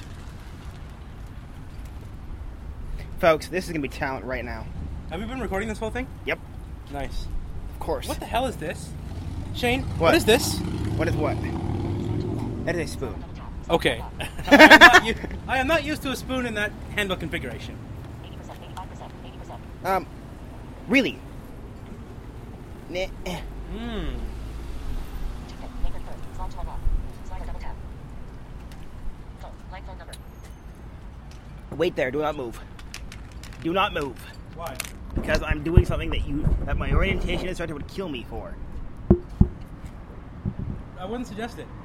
Folks, this is going to be talent right now. Have you been recording this whole thing? Yep. Nice. Of course. What the hell is this? Shane, What? what is this? What is what? That is a spoon. Okay. I, am not u- I am not used to a spoon in that handle configuration. Um, really? Nah. Hmm. Wait there. Do not move. Do not move. Why? Because I'm doing something that you that my orientation instructor would kill me for. I wouldn't suggest it.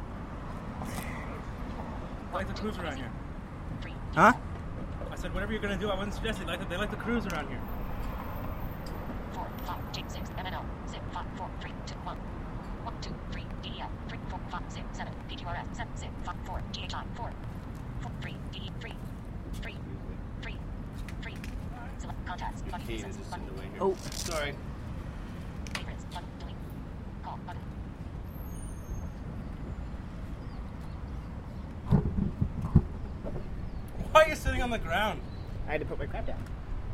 I like to cruise around here. Huh? I said, whatever you're gonna do, I wouldn't suggest it. They like to, they like to cruise around here. Four, five, eight, six, M N L, zip, five, four, three, two, one. One, two, three, D E F, three, four, five, six, seven, P Q R S, seven, six, five, four, G H I, four, four, three, D E, three, three, three, three. Select contacts, button, business, button. Oh, sorry. Favorites, button, delete. Call, button. Why are you sitting on the ground? I had to put my crap down.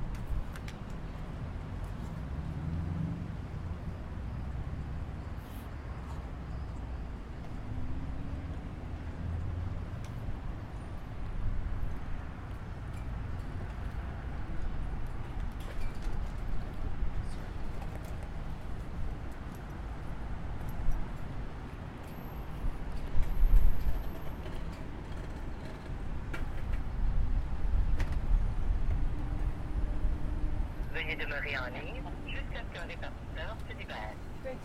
Veuillez demeurer en ligne jusqu'à ce qu'un répartiteur se libère.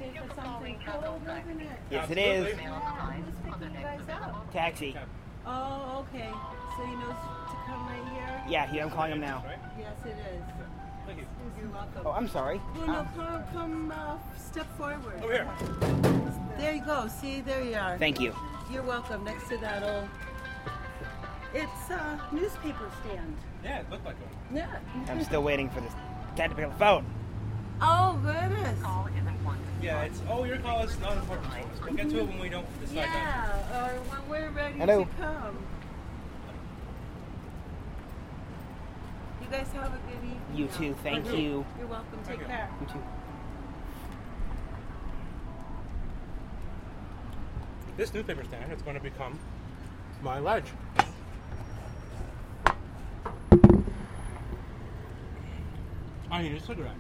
Yes, it is. Let's pick you guys up. Taxi. Oh, okay. So he knows to come right here? Yeah, here, I'm calling him now. Yes, it is. Thank you. You're welcome. Oh, I'm sorry. No, no, come, come uh, step forward. Over here. There you go. See, there you are. Thank you. You're welcome. Next to that old... It's a newspaper stand. Yeah, it looked like one. Yeah. I'm still waiting for this dad to pick up the phone. Oh, goodness. Yeah, it's, oh, your call is not important. We'll get to it when we don't decide Yeah, or when we're ready Hello. to come. You guys have a good evening. You too. Thank Okay. you. You're welcome. Take you. care. You too. This newspaper stand is going to become my ledge. I need a cigarette.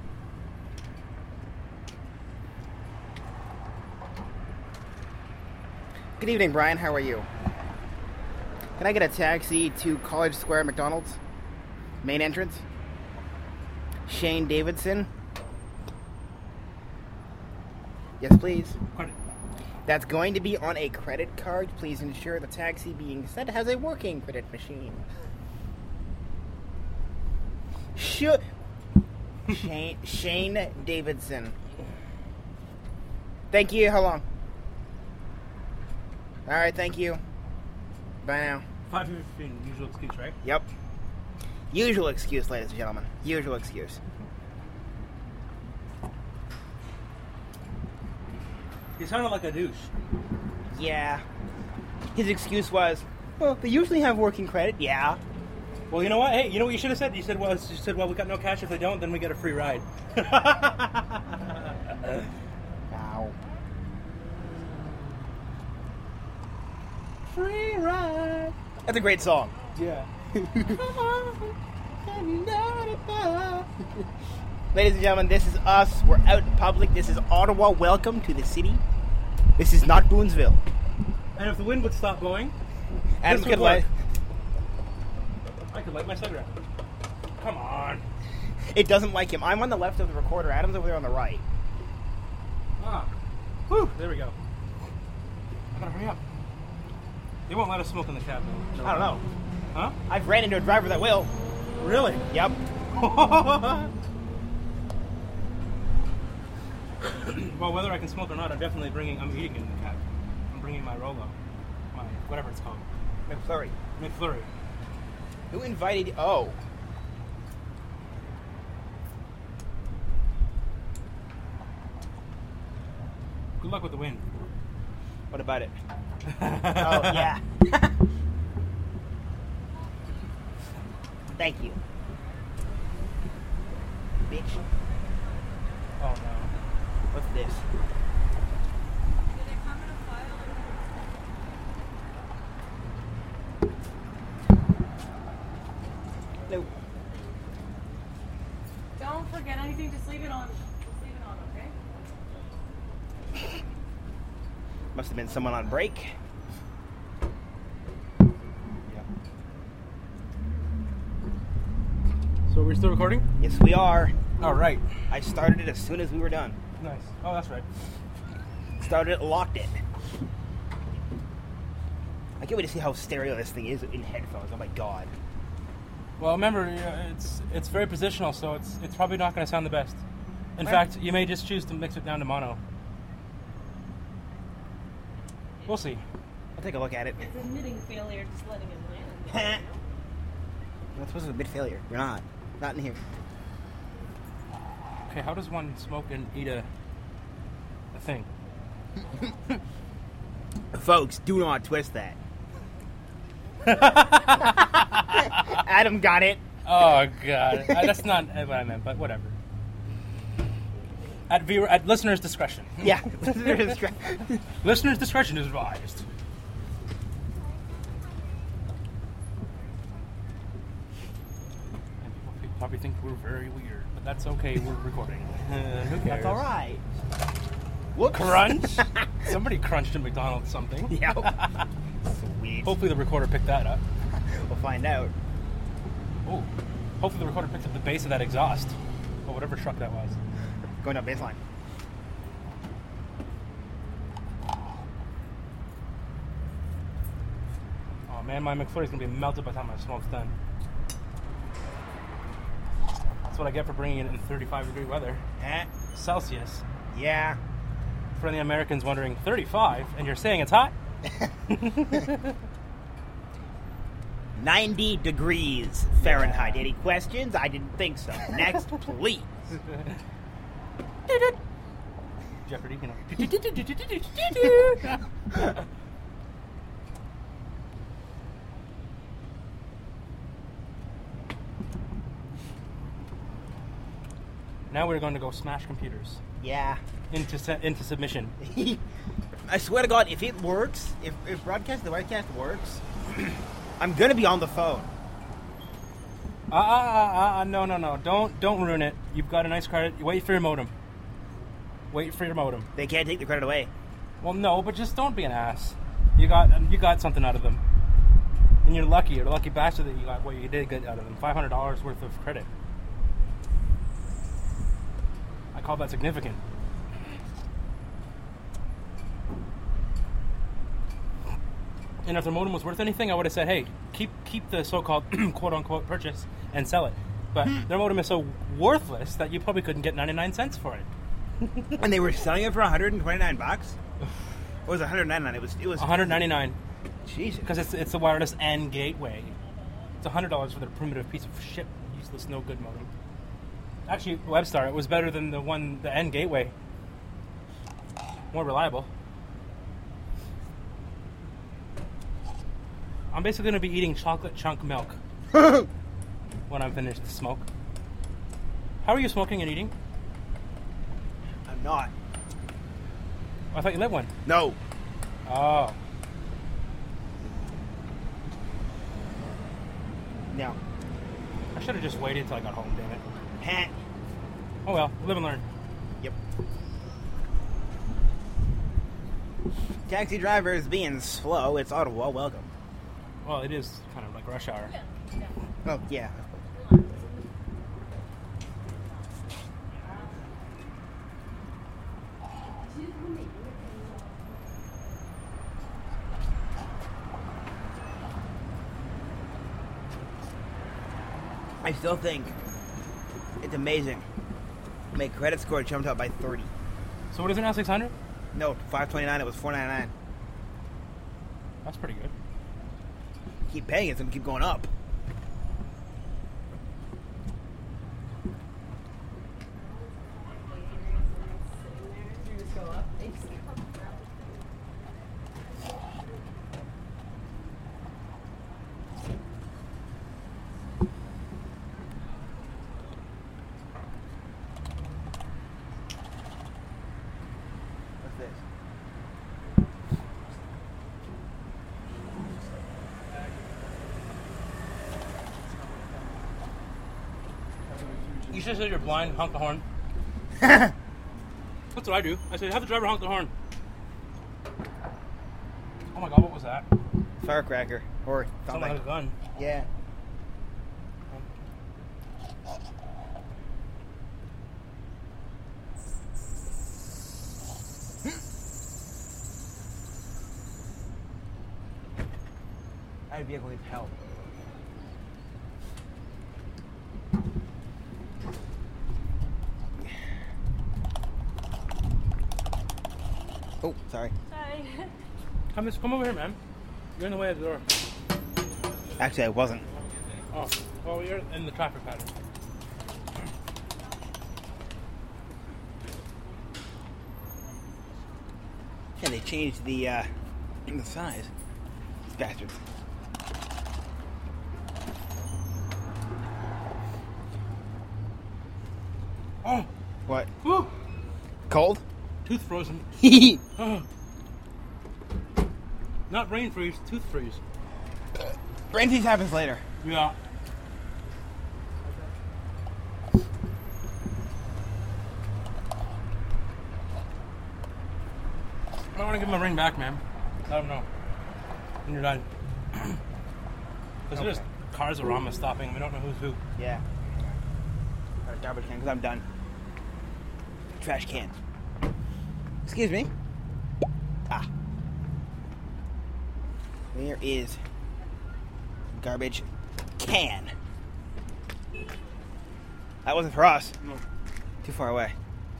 Good evening, Brian. How are you? Can I get a taxi to College Square McDonald's? Main entrance? Shane Davidson? Yes, please. Credit. That's going to be on a credit card. Please ensure the taxi being sent has a working credit machine. Should Shane Shane Davidson. Thank you. How long? All right. Thank you. Bye now. five fifteen, usual excuse, right? Yep. Usual excuse, ladies and gentlemen. Usual excuse. He sounded like a douche. Yeah. His excuse was, well, they usually have working credit. Yeah. Well, you know what? Hey, you know what you should have said? You said, well, you said, well, we got no cash. If they don't, then we get a free ride. Ow. Free ride. That's a great song. Yeah. Ladies and gentlemen, this is us. We're out in public. This is Ottawa. Welcome to the city. This is not Boonesville. And if the wind would stop blowing, Adam this would could light. work. I could light my cigarette. Come on. It doesn't like him. I'm on the left of the recorder. Adam's over there on the right. Ah. Whew. There we go. I gotta hurry up. They won't let us smoke in the cab, though. I don't know. Huh? I've ran into a driver that will. Really? Yep. Well, whether I can smoke or not, I'm definitely bringing. I'm eating in the cab. I'm bringing my Rolo, my whatever it's called, McFlurry. McFlurry. Who invited you? Oh. Good luck with the wind. What about it? Oh, yeah. Thank you. Bitch. Oh no. What's this? Nope. Don't forget anything, just leave it on. Just leave it on, okay? Must have been someone on break. So we're still recording? Yes, we are. All right. I started it as soon as we were done. Nice. Oh, that's right. Started it, locked it. I can't wait to see how stereo this thing is in headphones. Oh my god. Well, remember, uh, it's it's very positional, so it's it's probably not going to sound the best. In Right. fact, you may just choose to mix it down to mono. We'll see. I'll take a look at it. It's admitting failure, just letting it land. You're not supposed to admit failure. You're not. Not in here. Okay, how does one smoke and eat a a thing? Folks, do not twist that. Adam got it. Oh god, Uh, that's not what I meant, but viewer At viewer, at listener's discretion. Yeah, listener's discretion. Listener's discretion is advised. And people think- probably think we're very weird, but that's okay. We're recording. Uh, who cares? That's all right. Whoops. Crunch. Somebody crunched a McDonald's something. Yeah. Sweet. Hopefully the recorder picked that up. We'll find out. Oh, hopefully the recorder picked up the bass of that exhaust, or whatever truck that was. Going down baseline. Oh man, my McFlurry's gonna be melted by the time my smoke's done. That's what I get for bringing it in thirty-five degree weather. Eh? Celsius. Yeah. For the Americans wondering, thirty-five, and you're saying it's hot? ninety degrees Fahrenheit. Any questions? I didn't think so. Next, please. Jeopardy, you know. Now we're going to go smash computers. Yeah. Into se- into submission. I swear to God, if it works, if, if broadcast the broadcast works, I'm gonna be on the phone. Ah, uh, uh, uh, no, no, no! Don't, don't ruin it. You've got a nice credit. Wait for your modem. Wait for your modem. They can't take the credit away. Well, no, but just don't be an ass. You got, you got something out of them, and you're lucky. You're a lucky bastard that you got what you did get out of them. Five hundred dollars worth of credit. I call that significant. And if the modem was worth anything, I would have said, hey, keep keep the so-called quote-unquote purchase and sell it. But their modem is so worthless that you probably couldn't get ninety-nine cents for it. And they were selling it for one hundred twenty-nine bucks? Or was it one hundred ninety-nine? It was it was one hundred ninety-nine. Jesus. Because it's it's a wireless and gateway. It's one hundred dollars for their primitive piece of shit, useless, no good modem. Actually, WebStar, it was better than the one, the N gateway. More reliable. I'm basically going to be eating chocolate chunk milk when I'm finished to smoke. How are you smoking and eating? I'm not. I thought you lit one. No. Oh. No. I should have just waited until I got home, damn it. Heh. Oh well, live and learn. Yep. Taxi drivers being slow, it's Ottawa, welcome. Well, it is kind of like rush hour. Oh, yeah. I still think it's amazing. My credit score jumped up by thirty. So what is it now, six hundred? No, five twenty-nine, it was four ninety-nine. That's pretty good. Keep paying, it's gonna keep going up. You should have said you're blind, honk the horn. That's what I do. I said, have the driver honk the horn. Oh my god, what was that? Firecracker. Or Someone something. had a gun. Yeah. I vehicle needs help. Oh, sorry. Sorry. Come, this- come over here, man. You're in the way of the door. Actually, I wasn't. Oh, well, you're in the traffic pattern. Yeah, they changed the uh, the size. These bastards. Oh! What? Woo! Cold? Tooth frozen. Oh. Not brain freeze, tooth freeze. Brain freeze happens later. Yeah. I want to give him a ring back, man. Let him know when you're done. Because there's Okay. cars around us stopping. We don't know who's who. Yeah. Got a garbage can because I'm done. Trash can. Excuse me. Ah. Where is garbage can? That wasn't for us. No. Too far away.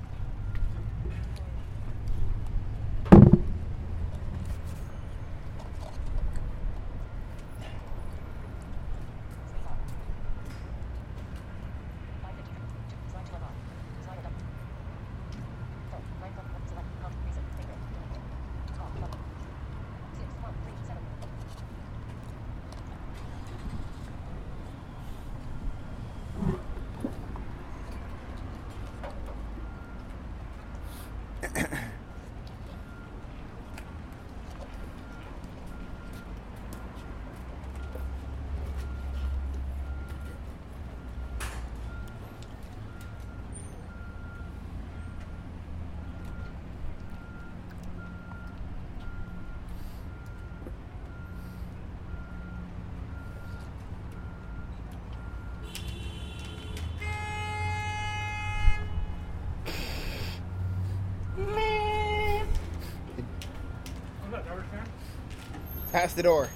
Past the door.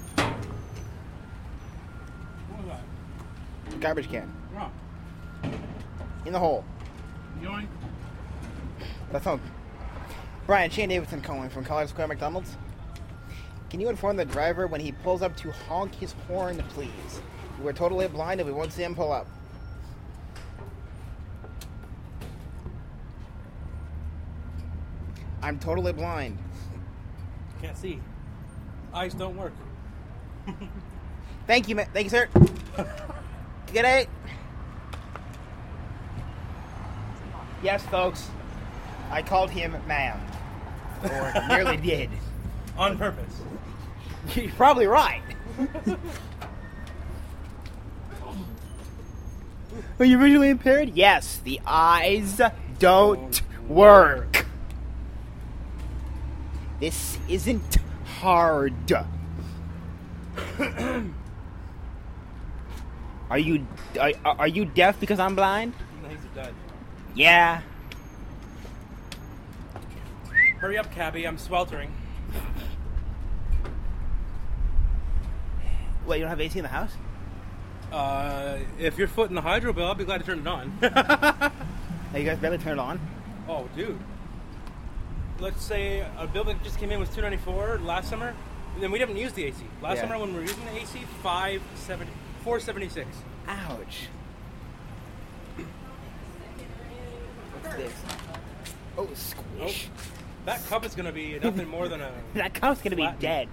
What was that? Garbage can. Oh. In the hole. Yoink. That's all. Brian, Shane Davidson calling from College Square McDonald's. Can you inform the driver when he pulls up to honk his horn, please? We're totally blind and we won't see him pull up. I'm totally blind. Can't see. Eyes don't work. Thank you, ma- thank you, sir. Good day. Yes, folks. I called him ma'am. Or nearly did. On purpose. You're probably right. Are you visually impaired? Yes, the eyes don't work. This isn't hard. Are you are, are you deaf because I'm blind? No, he's dead. Yeah. Hurry up, cabbie. I'm sweltering. What, you don't have A C in the house? Uh, if you're footing the hydro bill, I'll be glad to turn it on. Oh, you guys barely turned it on? Oh, dude. Let's say a bill that just came in was two ninety-four last summer. Then we didn't use the A C. Last Yeah. summer when we were using the A C, five seventy, four seventy-six. Ouch. What's this? Oh, squish. Nope. That cup is going to be nothing more than a... That cup's gonna be flatten. dead.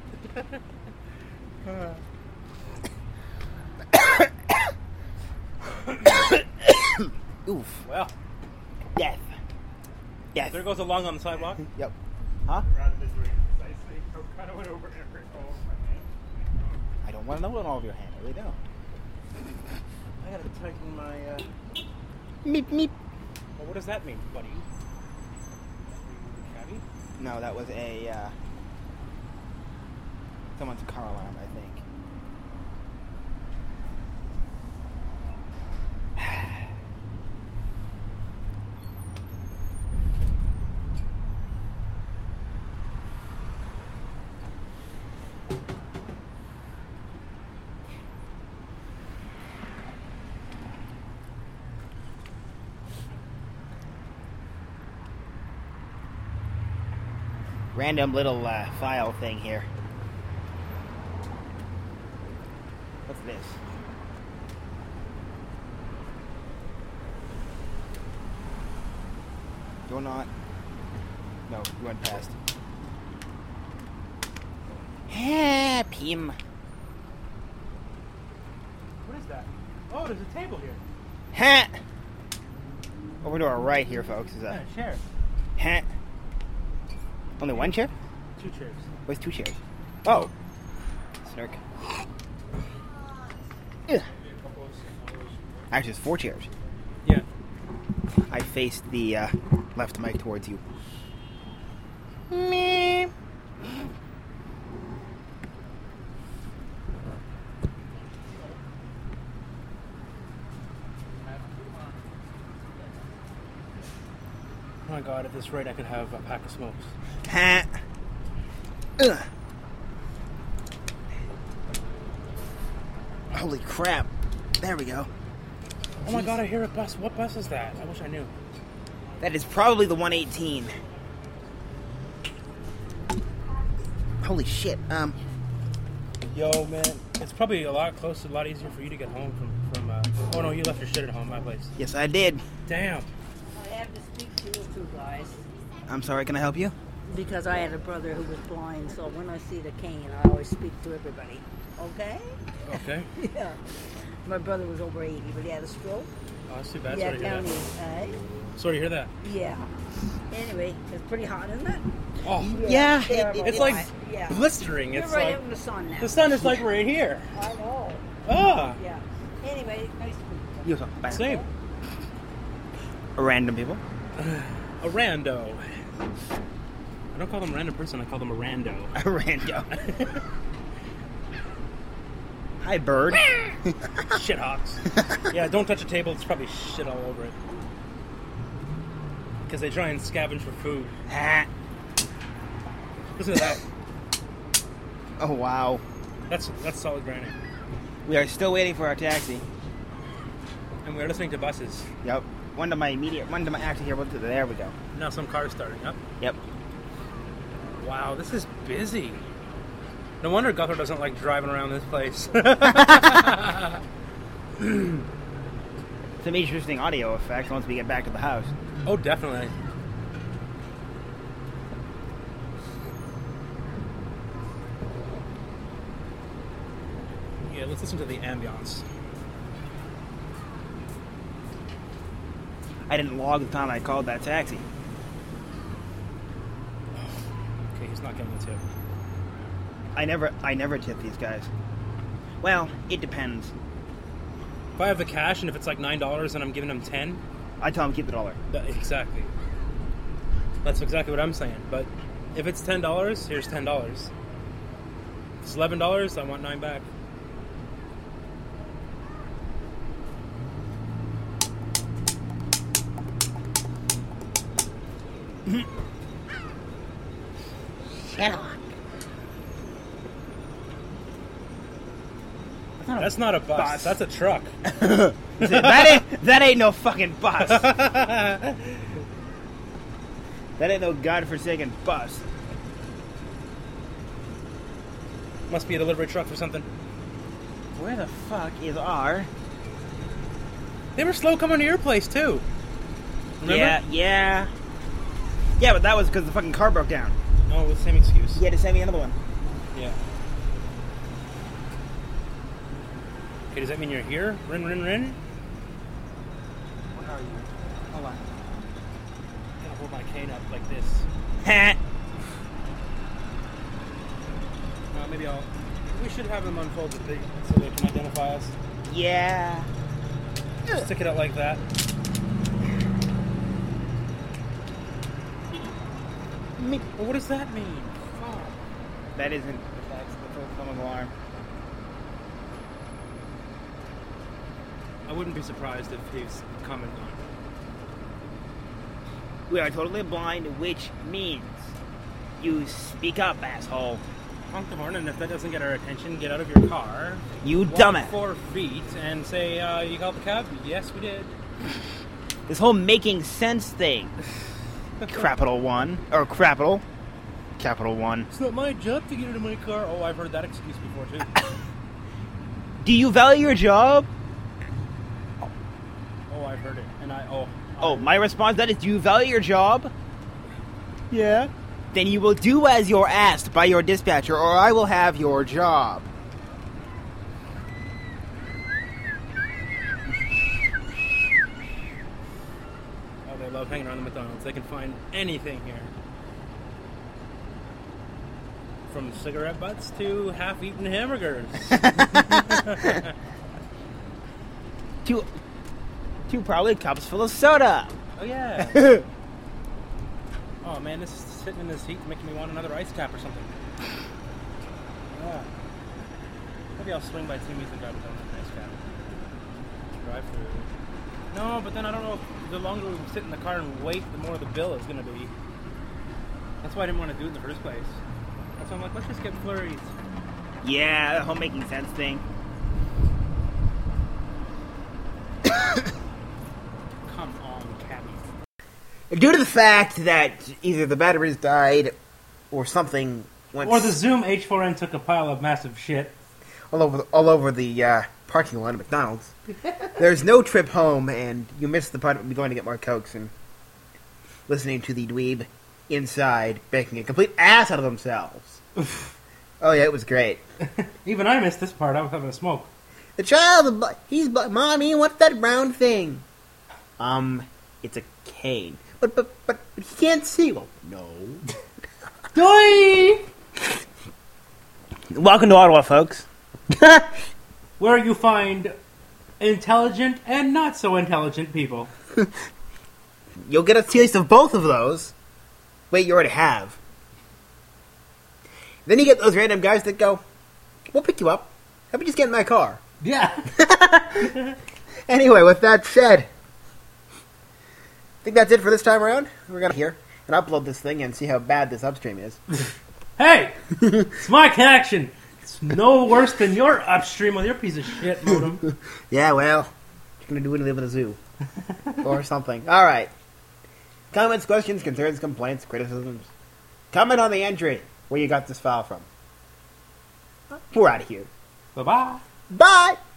Oof. Well, Death. Death. there goes a lung on the sidewalk. Yep. Huh? Rather than doing it precisely, I kind of went over every all of my hand. I don't want to know what all of your hand. I really don't. I gotta tighten my uh, Meep meep. Well, what does that mean, buddy? Cabby? No, that was a uh, someone's car alarm, I think. Random little uh, file thing here. What's this? You're not. No, you went past. Ah, Pim. What is that? Oh, there's a table here. Ha! Over to our right here, folks, is Yeah, a a chair. ha. Only one chair? Two chairs. Where's two chairs? Oh. Snark. Ugh. Actually, it's four chairs. Yeah. I faced the uh, left mic towards you. Me. Oh my god, at this rate I could have a pack of smokes. Ha. Ugh. Holy crap. There we go. Oh my god, I hear a bus. What bus is that? I wish I knew. That is probably the one eighteen. Holy shit. Um. Yo, man, it's probably a lot closer, a lot easier for you to get home from, from uh... Oh no, you left your shit at home, my place. Yes, I did. Damn. I have to speak to you two guys I'm sorry, can I help you? because I had a brother who was blind, so when I see the cane, I always speak to everybody. Okay? Okay. Yeah. My brother was over eighty, but he had a stroke. Oh, that's too bad. Yeah, Sorry to hear down that. east, eh? Sorry to hear that. Yeah. Anyway, it's pretty hot, isn't it? Oh, Yeah, terrible. it's like Yeah. blistering. You're It's right like out in the sun now. the sun is like right here. I know. Ah, Yeah. Anyway, nice to meet You bye. same. Random people. A rando. I don't call them a random person. I call them a rando. A rando. Hi, bird. Shithawks. Yeah, don't touch a table. It's probably shit all over it. Because they try and scavenge for food. Ha. Listen to that. Oh, wow. That's that's solid granite. We are still waiting for our taxi. And we're listening to buses. Yep. One to my immediate, one to my actually here. One to there we go. Now some cars starting up. Yep. Wow, this is busy. No wonder Guthrie doesn't like driving around this place. Some interesting audio effects once we get back to the house. Oh, definitely. Yeah, let's listen to the ambiance. I didn't log the time I called that taxi. Okay, he's not getting the tip. I never, I never tip these guys. Well, it depends. If I have the cash and if it's like nine dollars and I'm giving them ten, I tell them keep the dollar. that, exactly. That's exactly what I'm saying. But if it's ten dollars, here's ten dollars. If it's eleven dollars, I want nine back. Sherlock. That's not a bus. bus. That's a truck. that ain't that ain't no fucking bus. That ain't no godforsaken bus. Must be a delivery truck for something. Where the fuck is our? They were slow coming to your place too. Remember? Yeah, yeah, yeah. But that was because the fucking car broke down. Oh, the same excuse. You had to send me another one. Yeah. Okay, does that mean you're here? Rin, rin, rin? Where are you? Hold on. I'm gonna hold my cane up like this. Ha! Uh, maybe I'll. We should have them unfolded so they can identify us. Yeah. Stick it out like that. mean, Well, what does that mean? Oh. that isn't. That's the full coming alarm. I wouldn't be surprised if he's come and gone. We are totally blind, which means you speak up, asshole. Honk the horn, and if that doesn't get our attention, get out of your car. You walk dumbass. four feet and say, uh, you called the cab? Yes, we did. This whole making sense thing. Capital One. Or Capital. Capital One. It's not my job to get into my car. Oh, I've heard that excuse before, too. Do you value your job? Oh, I've heard it. And I, oh. Oh, my response to that is, do you value your job? Yeah. Then you will do as you're asked by your dispatcher, or I will have your job. Oh, they love hanging around the McDonald's. They can find anything here. From cigarette butts to half-eaten hamburgers. two, two probably cups full of soda. Oh, yeah. Oh, man, this is sitting in this heat making me want another ice cap or something. Yeah. Maybe I'll swing by Timmy's and grab another ice cap. Drive through. No, but then I don't know if the longer we sit in the car and wait, the more the bill is going to be. That's why I didn't want to do it in the first place. That's why I'm like, let's just get flurries. Yeah, the whole making sense thing. Come on, cabby. Due to the fact that either the batteries died or something went... Or the Zoom H four N took a pile of massive shit. All over the, all over the uh, parking lot of McDonald's. There's no trip home, and you missed the part of me going to get more Cokes and listening to the dweeb inside making a complete ass out of themselves. Oh, yeah, it was great. Even I missed this part. I was having a smoke. The child, he's... Mommy, what's that brown thing? Um, it's a cane. But, but, but, but he can't see. Well, no. Doi! Welcome to Ottawa, folks. Where you find intelligent and not so intelligent people. You'll get a taste of both of those. Wait, you already have. Then you get those random guys that go, we'll pick you up. How about you just get in my car? Yeah. Anyway, with that said, I think that's it for this time around. We're going to here and upload this thing and see how bad this upstream is. Hey! It's my connection! It's no worse than your upstream with your piece of shit modem. Yeah, well, you're going to do it live in a zoo. Or something. Alright. Comments, questions, concerns, complaints, criticisms. Comment on the entry where you got this file from. We're out of here. Bye-bye. Bye!